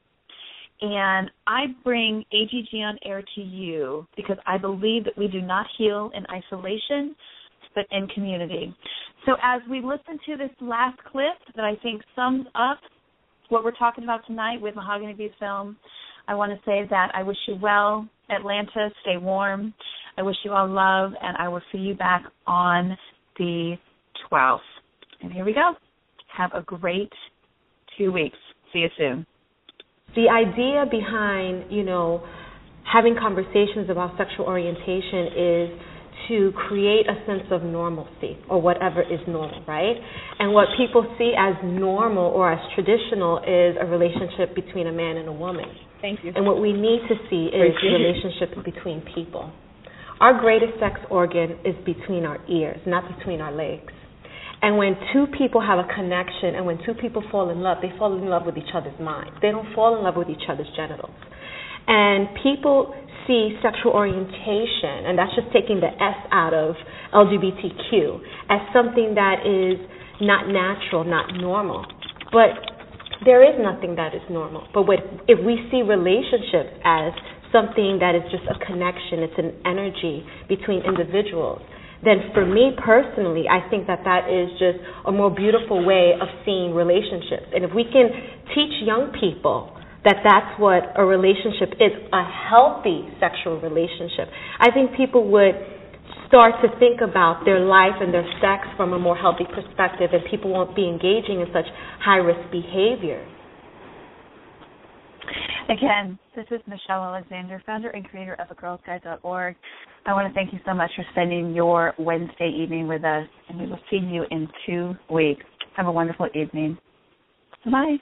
And I bring AGG on air to you because I believe that we do not heal in isolation, but in community. So as we listen to this last clip that I think sums up what we're talking about tonight with Mahogany Bee's film, I want to say that I wish you well, Atlanta. Stay warm. I wish you all love, and I will see you back on the 12th. And here we go. Have a great 2 weeks. See you soon. The idea behind, having conversations about sexual orientation is to create a sense of normalcy or whatever is normal, right? And what people see as normal or as traditional is a relationship between a man and a woman. Thank you. And what we need to see is relationships between people. Our greatest sex organ is between our ears, not between our legs. And when two people have a connection and when two people fall in love, they fall in love with each other's minds. They don't fall in love with each other's genitals. And people see sexual orientation, and that's just taking the S out of LGBTQ, as something that is not natural, not normal. But there is nothing that is normal. But if we see relationships as something that is just a connection, it's an energy between individuals, then for me personally, I think that is just a more beautiful way of seeing relationships. And if we can teach young people that that's what a relationship is, a healthy sexual relationship, I think people would start to think about their life and their sex from a more healthy perspective, and people won't be engaging in such high-risk behavior. Again, this is Michelle Alexander, founder and creator of agirlsguide.org. I want to thank you so much for spending your Wednesday evening with us, and we will see you in 2 weeks. Have a wonderful evening. Bye.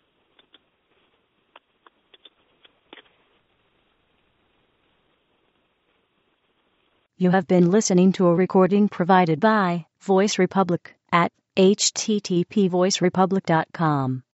You have been listening to a recording provided by Voice Republic at http://voicerepublic.com.